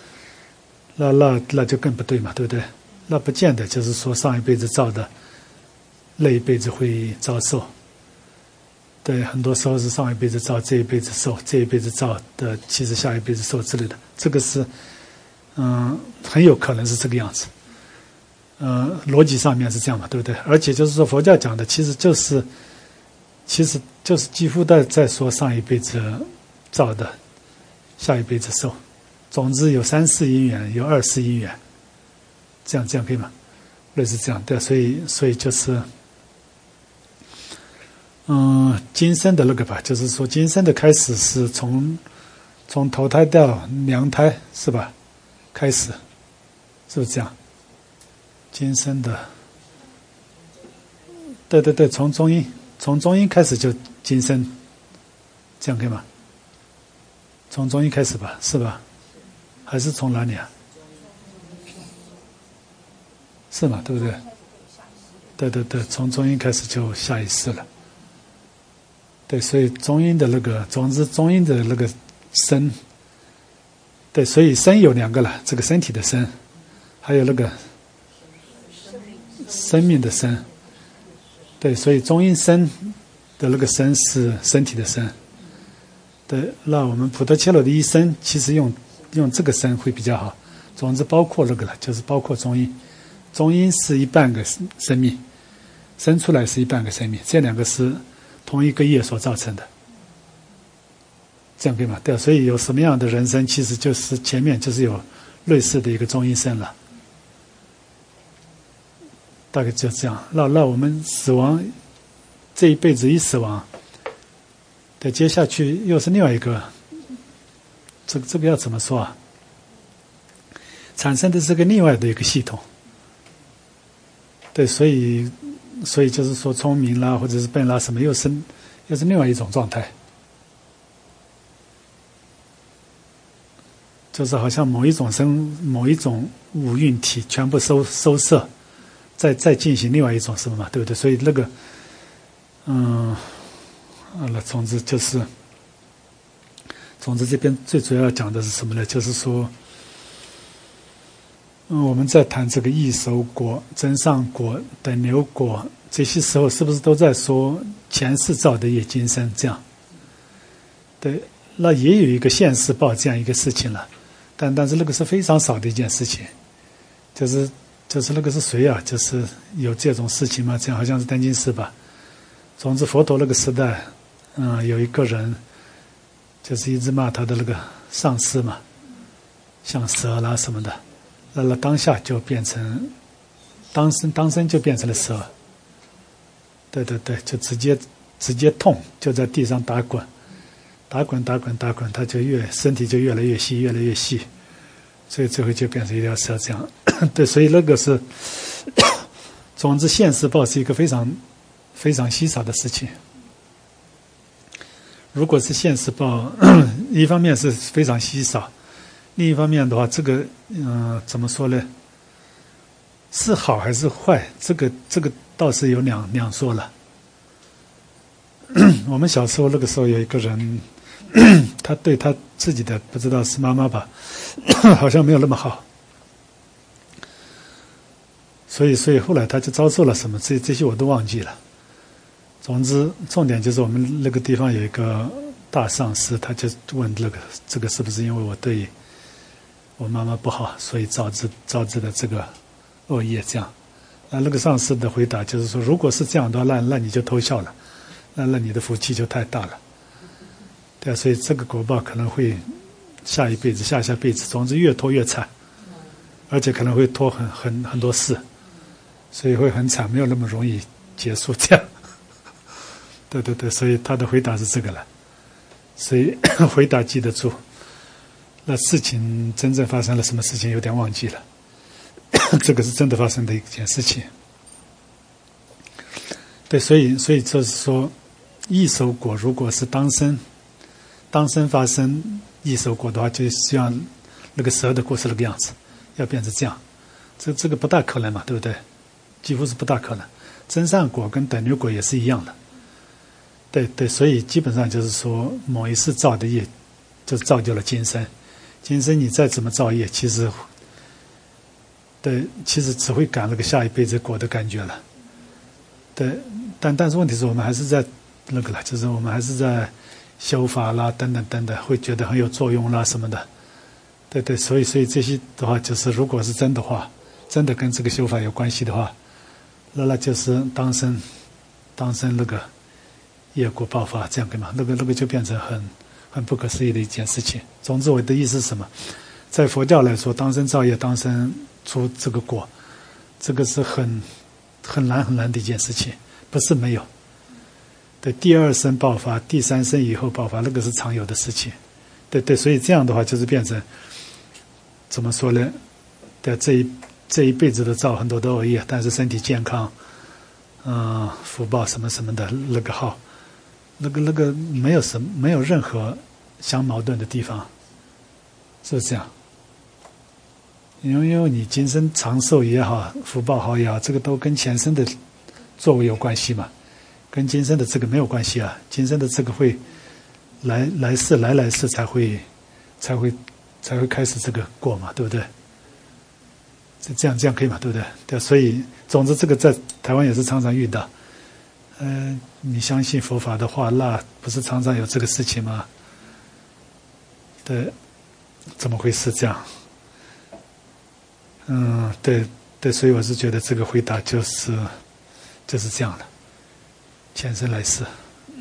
那就更不对嘛，对不对？那不见得就是说上一辈子造的，那一辈子会遭受。对，很多时候是上一辈子造，这一辈子受，这一辈子造的，其实下一辈子受之类的。这个是，很有可能是这个样子。逻辑上面是这样嘛，对不对？而且就是说佛教讲的，其实就是几乎在说上一辈子造的，下一辈子受。总之有3世因缘，有2世因缘，这样可以吗？类似这样，对，所以就是，今生的那个吧，就是说今生的开始是从投胎到娘胎是吧？开始，是不是这样？今生的，对，从中阴开始就今生，这样可以吗？从中阴开始吧，是吧？还是从哪里啊？是嘛？对不对？对，从中阴开始就下一世了。对，所以中阴的那个，总之中阴的那个身，对，所以身有2个了，这个身体的身，还有那个生命的生。对，所以中阴身的那个身是身体的身。对，那我们普陀伽罗的一生，其实用这个身会比较好。总之包括那个了，就是包括中阴。中阴是1半个生命，生出来是1半个生命，这2个是同一个业所造成的。这样可以吗？对，所以有什么样的人生，其实就是前面就是有类似的一个中阴身了。大概就这样。那我们死亡，这一辈子一死亡，对，接下去又是另外一个，这个要怎么说啊？产生的是个另外的一个系统。对，所以就是说聪明啦，或者是笨啦，什么又是另外一种状态。 就是好像某一种五蕴体全部收摄，再进行另外一种什么嘛，对不对？所以那个，总之这边最主要讲的是什么呢？就是说，我们在谈这个异熟果、增上果、等流果这些时候，是不是都在说前世造的业今生这样？对，那也有一个现世报这样一个事情了，但是那个是非常少的一件事情，就是那个是谁啊？就是有这种事情吗？这样好像是登金寺吧。总之，佛陀那个时代，有一个人，就是一直骂他的那个上司嘛，像蛇啦什么的，那当下就变成当生就变成了蛇。对，就直接痛，就在地上打滚，他就身体就越来越细，所以最后就变成一条蛇这样。对，所以那个是，总之现世报是一个非常非常稀少的事情。如果是现世报，一方面是非常稀少，另一方面的话，这个怎么说呢？是好还是坏？这个倒是有两说了。我们小时候那个时候有一个人，他对他自己的不知道是妈妈吧，好像没有那么好，所以后来他就遭受了什么，这些我都忘记了。总之，重点就是我们那个地方有一个大上师，他就问这个是不是因为我对我妈妈不好，所以招致的这个恶业这样。那个上师的回答就是说，如果是这样的话，那你就偷笑了，那你的福气就太大了。对啊，所以这个果报可能会下一辈子、下辈子，总之越拖越惨，而且可能会拖很多事，所以会很惨，没有那么容易结束这样。对，所以他的回答是这个了，所以回答记得住。那事情真正发生了什么事情有点忘记了，这个是真的发生的一件事情。对，所以就是说，异熟果如果是当生发生异熟果的话，就希望那个蛇的果是那个样子，要变成这样，这个不大可能嘛，对不对？几乎是不大可能。增上果跟等流果也是一样的。对，所以基本上就是说，某一世造的业，就造就了今生。今生你再怎么造业，其实只会赶那个下一辈子果的感觉了。对，但是问题是我们还是在那个了，就是我们还是在修法啦，等等，会觉得很有作用啦什么的。对，所以这些的话，就是如果是真的话，真的跟这个修法有关系的话，那就是当生那个业果爆发，这样对吗？那个就变成很不可思议的一件事情。总之，我的意思是什么？在佛教来说，当生造业，当生出这个果，这个是很难的一件事情，不是没有。对，第二生爆发，第三生以后爆发，那个是常有的事情。对，所以这样的话就是变成怎么说呢？对，这一辈子都造很多的恶业，但是身体健康，福报什么的那个好。那个没有任何相矛盾的地方，是不是这样？因为你今生长寿也好，福报好也好，这个都跟前生的作为有关系嘛，跟今生的这个没有关系啊。今生的这个会来世才会开始这个过嘛，对不对？这样可以嘛，对不对？对，所以总之这个在台湾也是常常遇到。你相信佛法的话，那不是常常有这个事情吗？对，怎么回事这样？对，所以我是觉得这个回答就是这样的，前生来世。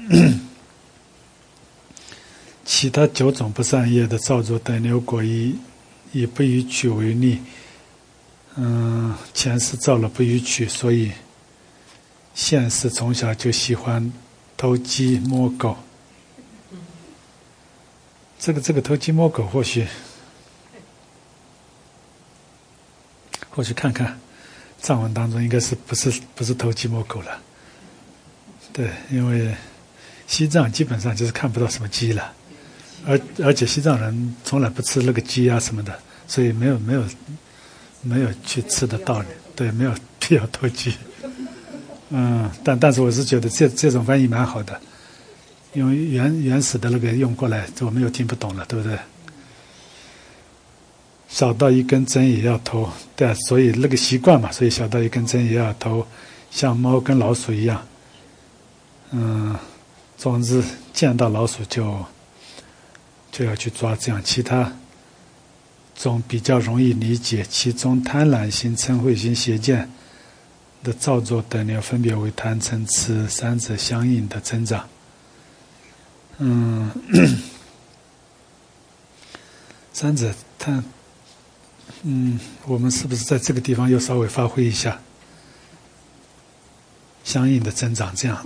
其他9种不善业的造作等流果以不予取为例。前世造了不予取，所以现世从小就喜欢偷鸡摸狗。这个偷鸡摸狗，或许看看藏文当中应该是不是偷鸡摸狗了。对，因为西藏基本上就是看不到什么鸡了。 而且西藏人从来不吃那个鸡啊什么的，所以没有去吃的道理，对，没有必要偷鸡。但是我是觉得这种翻译蛮好的，因为原始的那个用过来，我们又听不懂了，对不对？小到一根针也要偷，对啊，所以那个习惯嘛，所以小到一根针也要偷，像猫跟老鼠一样。总之见到老鼠就要去抓，这样其他总比较容易理解。其中贪婪心、嗔恚心、邪见的造作等流，分别为贪嗔痴三者相应的增长。三者贪，我们是不是在这个地方又稍微发挥一下相应的增长？这样，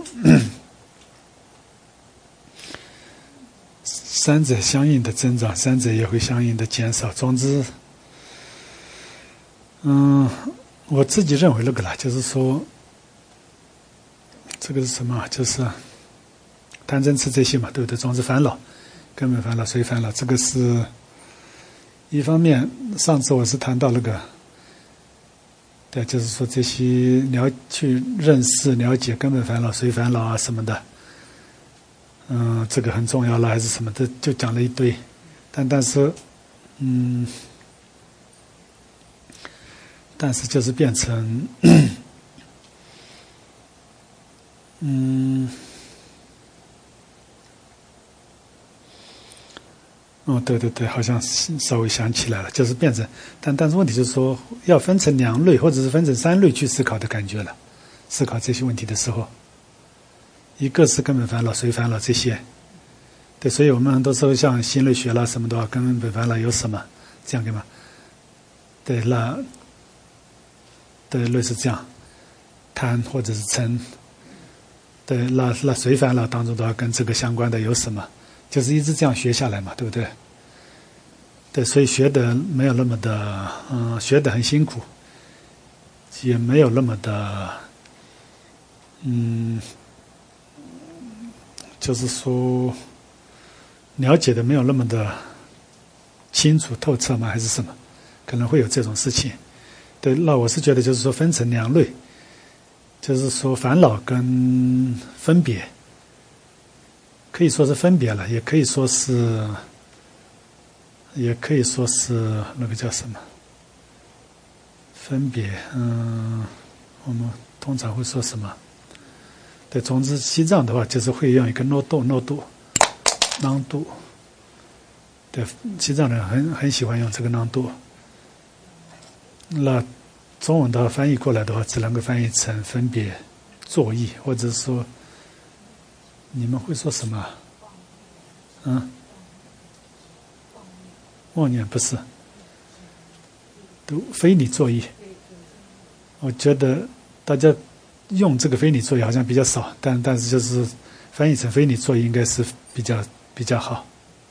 三者相应的增长，三者也会相应的减少。总之，我自己认为那个啦，就是说，这个是什么？就是贪嗔痴这些嘛，对不对？总之烦恼，根本烦恼，随烦恼，这个是一方面。上次我是谈到那个，对，就是说这些去认识、了解根本烦恼、随烦恼啊什么的，这个很重要了，还是什么的，就讲了一堆。但是就是变成对，好像稍微想起来了，就是变成，但是问题就是说，要分成两类，或者是分成三类去思考的感觉了。思考这些问题的时候，一个是根本烦恼、随烦恼这些，对，所以我们很多时候像心类学啦什么的话，根本烦恼有什么，这样对吗？对，对，类似这样，贪或者是嗔，对，那随烦恼当中的话，跟这个相关的有什么？就是一直这样学下来嘛，对不对？对，所以学的没有那么的，学的很辛苦，也没有那么的，就是说了解的没有那么的清楚透彻吗？还是什么？可能会有这种事情。对，那我是觉得就是说分成两类，就是说烦恼跟分别。可以说是分别了，也可以说是那个叫什么分别。我们通常会说什么？对，总之西藏的话就是会用一个诺度，对，西藏人很喜欢用这个囊度。那中文的话翻译过来的话，只能够翻译成分别作意，或者说。你们会说什么？妄念不是，都非你作意。我觉得大家用这个非你作意好像比较少，但是就是翻译成非你作意应该是比较好。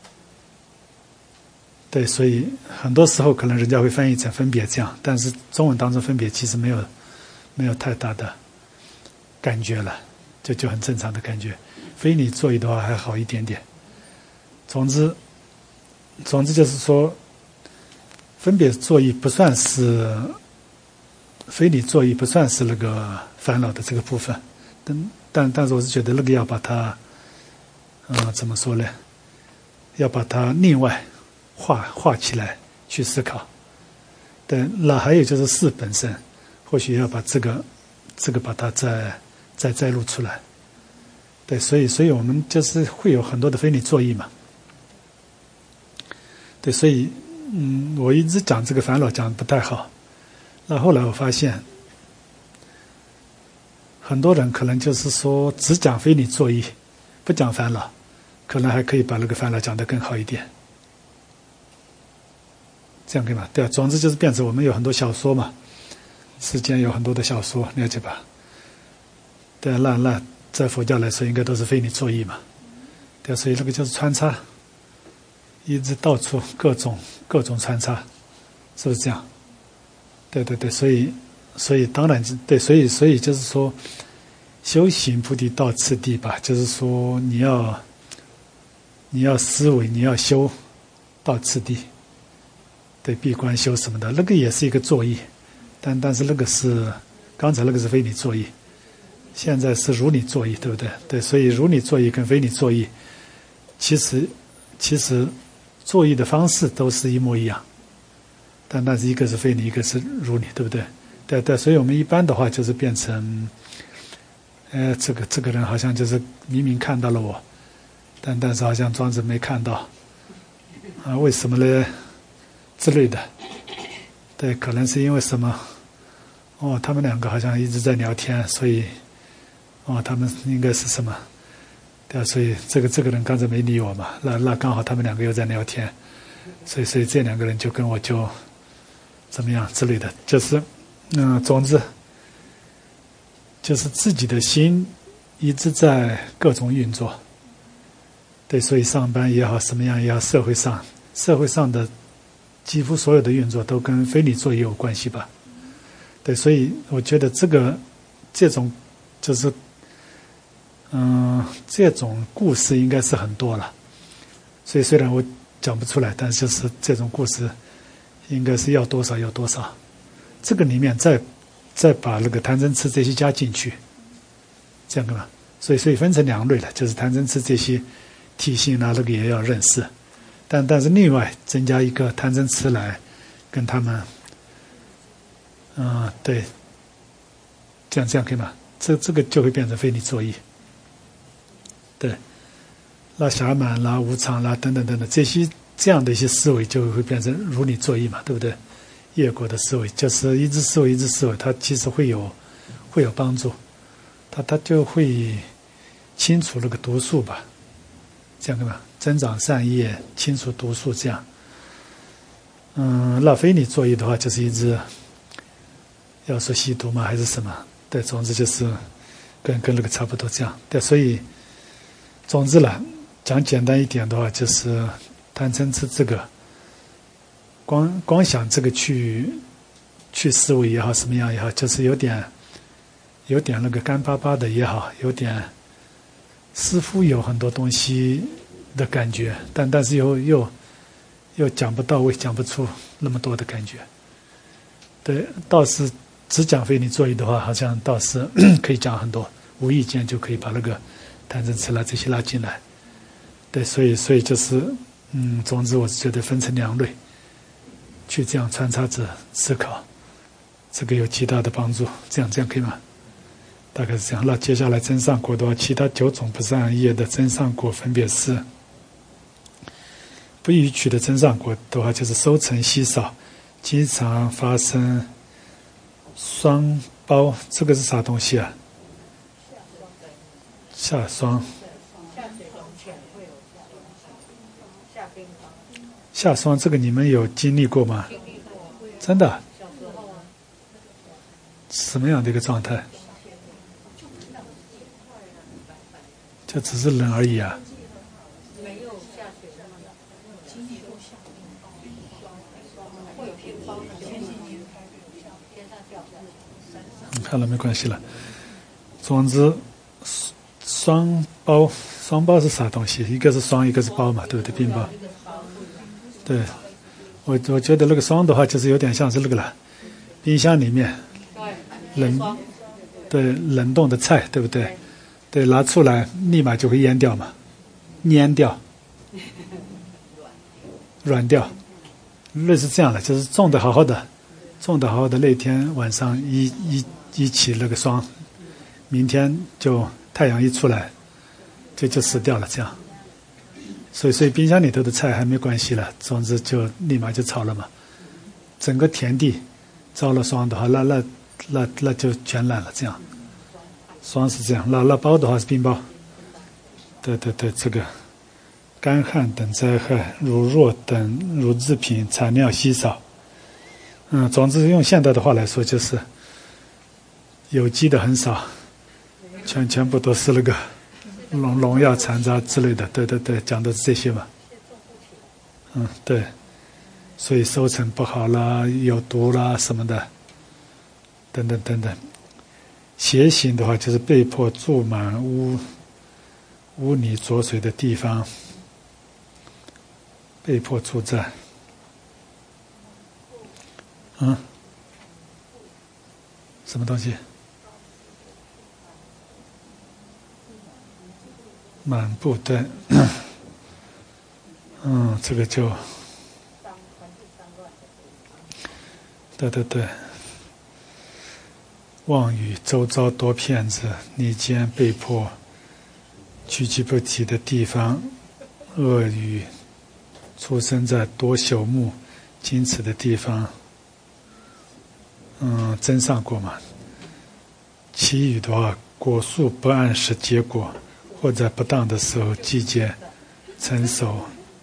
对，所以很多时候可能人家会翻译成分别这样，但是中文当中分别其实没有太大的感觉了，就很正常的感觉。非你作意的话还好一点点。总之就是说，分别作意不算是非你作意，不算是那个烦恼的这个部分。但是我是觉得那个要把它，怎么说呢？要把它另外画起来去思考。对，那还有就是事本身，或许要把这个把它再摘录出来。对，所以我们就是会有很多的非你作意嘛。对，所以我一直讲这个烦恼讲得不太好。那后来我发现，很多人可能就是说只讲非你作意，不讲烦恼，可能还可以把那个烦恼讲得更好一点。这样可以吗？对啊，总之就是变成我们有很多小说嘛，世间有很多的小说，了解吧？对啊，那在佛教来说，应该都是非你作意嘛。对，所以那个就是穿插，一直到处各种穿插，是不是这样？对，所以当然对，所以就是说，修行菩提道次第吧，就是说你你要思维，你要修到次第，对，闭关修什么的，那个也是一个作意，但是那个是刚才那个是非你作意，现在是如你作意，对不对？对，所以如你作意跟非你作意，其实作意的方式都是一模一样，但是一个是非你，一个是如你，对不对？对，所以我们一般的话就是变成，这个人好像就是明明看到了我，但是好像庄子没看到，啊，为什么呢？之类的，对，可能是因为什么？哦，他们两个好像一直在聊天，所以，哦，他们应该是什么？对啊，所以这个人刚才没理我嘛，那刚好他们两个又在聊天，所以这两个人就跟我就怎么样之类的，就是总之就是自己的心一直在各种运作，对，所以上班也好，什么样也好，社会上的几乎所有的运作都跟非你作意有关系吧，对，所以我觉得这种就是这种故事应该是很多了，所以虽然我讲不出来，但是就是这种故事应该是要多少有多少，这个里面再把那个贪嗔痴这些加进去，这样的嘛，所以分成两类了，就是贪嗔痴这些体性啊，那个也要认识，但是另外增加一个贪嗔痴来跟他们，对，这样可以吗？这个就会变成非你作意，对，那暇满啦、无常啦等等这样的一些思维就会变成如你作意嘛，对不对？业果的思维就是一直思维，它其实会有帮助，它就会清除那个毒素吧，这样对吧？增长善业，清除毒素，这样。那非你作意的话，就是一直要说吸毒吗？还是什么？对，总之就是跟那个差不多这样。对，所以总之了，讲简单一点的话，就是贪嗔痴这个。光想这个去思维也好，什么样也好，就是有点那个干巴巴的也好，有点似乎有很多东西的感觉，但是又讲不到位，讲不出那么多的感觉。对，倒是只讲非你作意的话，好像倒是可以讲很多，无意间就可以把那个贪嗔痴啦这些拉进来。对，所以就是总之我是觉得分成两类。去这样穿插着思考，这个有极大的帮助，这样可以吗？大概是这样。那接下来增上果的话，其他9种不善业的增上果分别是：不逾取的增上果的话，就是收成稀少，经常发生霜雹，这个是啥东西啊？下霜。下霜这个你们有经历过吗？真的？什么样的一个状态？就只是冷而已啊。看了没关系了。总之，霜雹是啥东西？一个是霜，一个是雹嘛，对不对？冰雹。对，我觉得那个霜的话，就是有点像是那个了，冰箱里面冷冻的菜，对不对？对，拿出来立马就会淹掉嘛，蔫掉，软掉，类似这样的，就是种的好好的那天晚上一起那个霜，明天就太阳一出来就死掉了，这样。所以冰箱里头的菜还没关系了，总之就立马就炒了嘛。整个田地着了霜的话，那就全烂了。这样，霜是这样。那雹的话是冰雹。对，这个干旱等灾害，如弱等乳制品产量稀少。总之用现代的话来说，就是有机的很少，全部都是那个。农药残渣之类的，对，讲的是这些嘛。对，所以收成不好啦，有毒啦什么的，等等。邪行的话，就是被迫住满污泥浊水的地方， 被迫出债。什么东西？满布，对。这个就，对，妄语周遭多骗子，你间被迫趋吉不提的地方，恶语出生在多朽木矜持的地方，增上过嘛。其余的话，果树不按时结果，或在不当的时候季节成熟。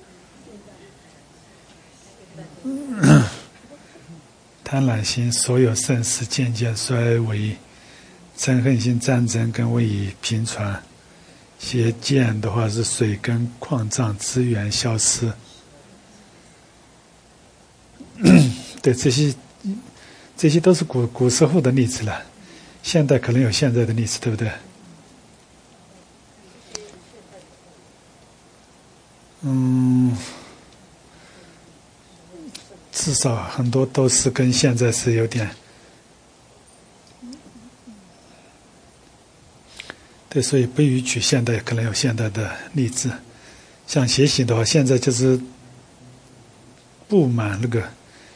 贪婪心，所有盛世渐渐衰微；嗔恨心，战争跟位移频传。邪见的话是水跟矿藏资源消失。对，这些都是古时候的例子了，现代可能有现在的例子，对不对？至少很多都是跟现在是有点，对，所以不允许现代可能有现代的例子。像邪行的话，现在就是布满那个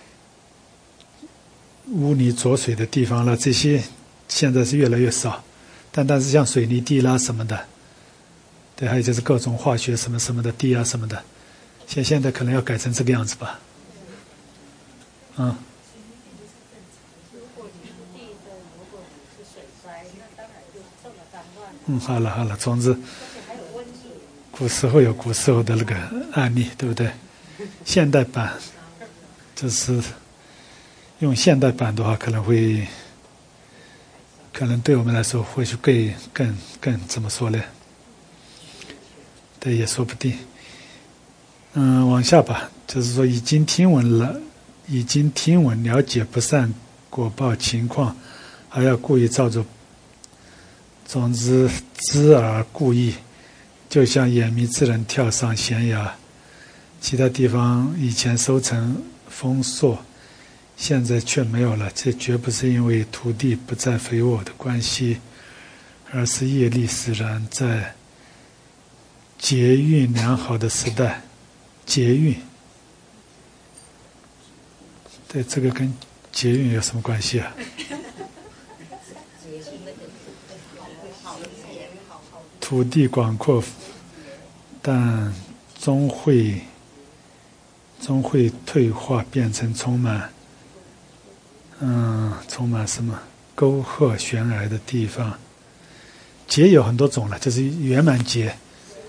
污泥浊水的地方了，这些现在是越来越少。但是像水泥地啦什么的，对，还有就是各种化学什么什么的地啊什么的，现在可能要改成这个样子吧。好了，总之，古时候有古时候的那个案例，对不对？现代版就是用现代版的话，可能对我们来说或许更怎么说呢？对，也说不定。往下吧，就是说已经听闻了解不善果报情况，还要故意照着。总之，知而故意，就像眼迷之人跳上悬崖。其他地方以前收成丰硕，现在却没有了，这绝不是因为土地不再肥沃的关系，而是业力使然。在节运良好的时代，节运，对，这个跟节运有什么关系啊？土地广阔，但终会退化，变成充满什么沟壑悬崖的地方。劫有很多种了，就是圆满劫，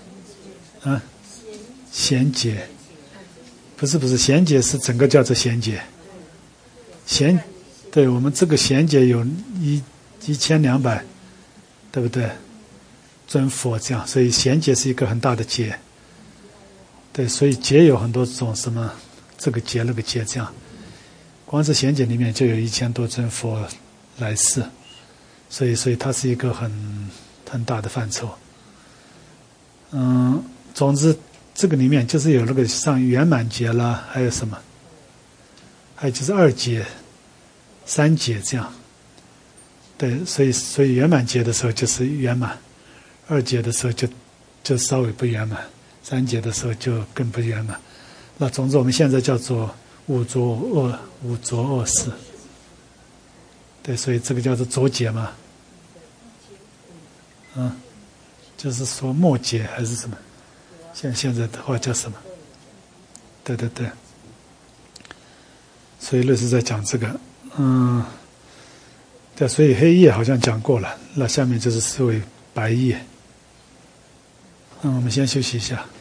闲劫，不是闲劫是整个叫做闲劫。对，我们这个闲劫有1200，对不对？尊佛这样，所以闲劫是一个很大的劫。对，所以劫有很多种，什么这个劫那个劫这样。光是闲劫里面就有1000多尊佛来世，所以它是一个很大的范畴。总之这个里面就是有那个上圆满劫啦，还有什么？还有就是2劫、3劫这样。对，所以圆满劫的时候就是圆满。2劫的时候就稍微不圆满，3劫的时候就更不圆满。那总之我们现在叫做五浊恶世。对，所以这个叫做浊劫嘛。就是说末劫还是什么？现在的话叫什么？对。所以类似在讲这个，对，所以黑夜好像讲过了，那下面就是思维白夜。我们先休息一下。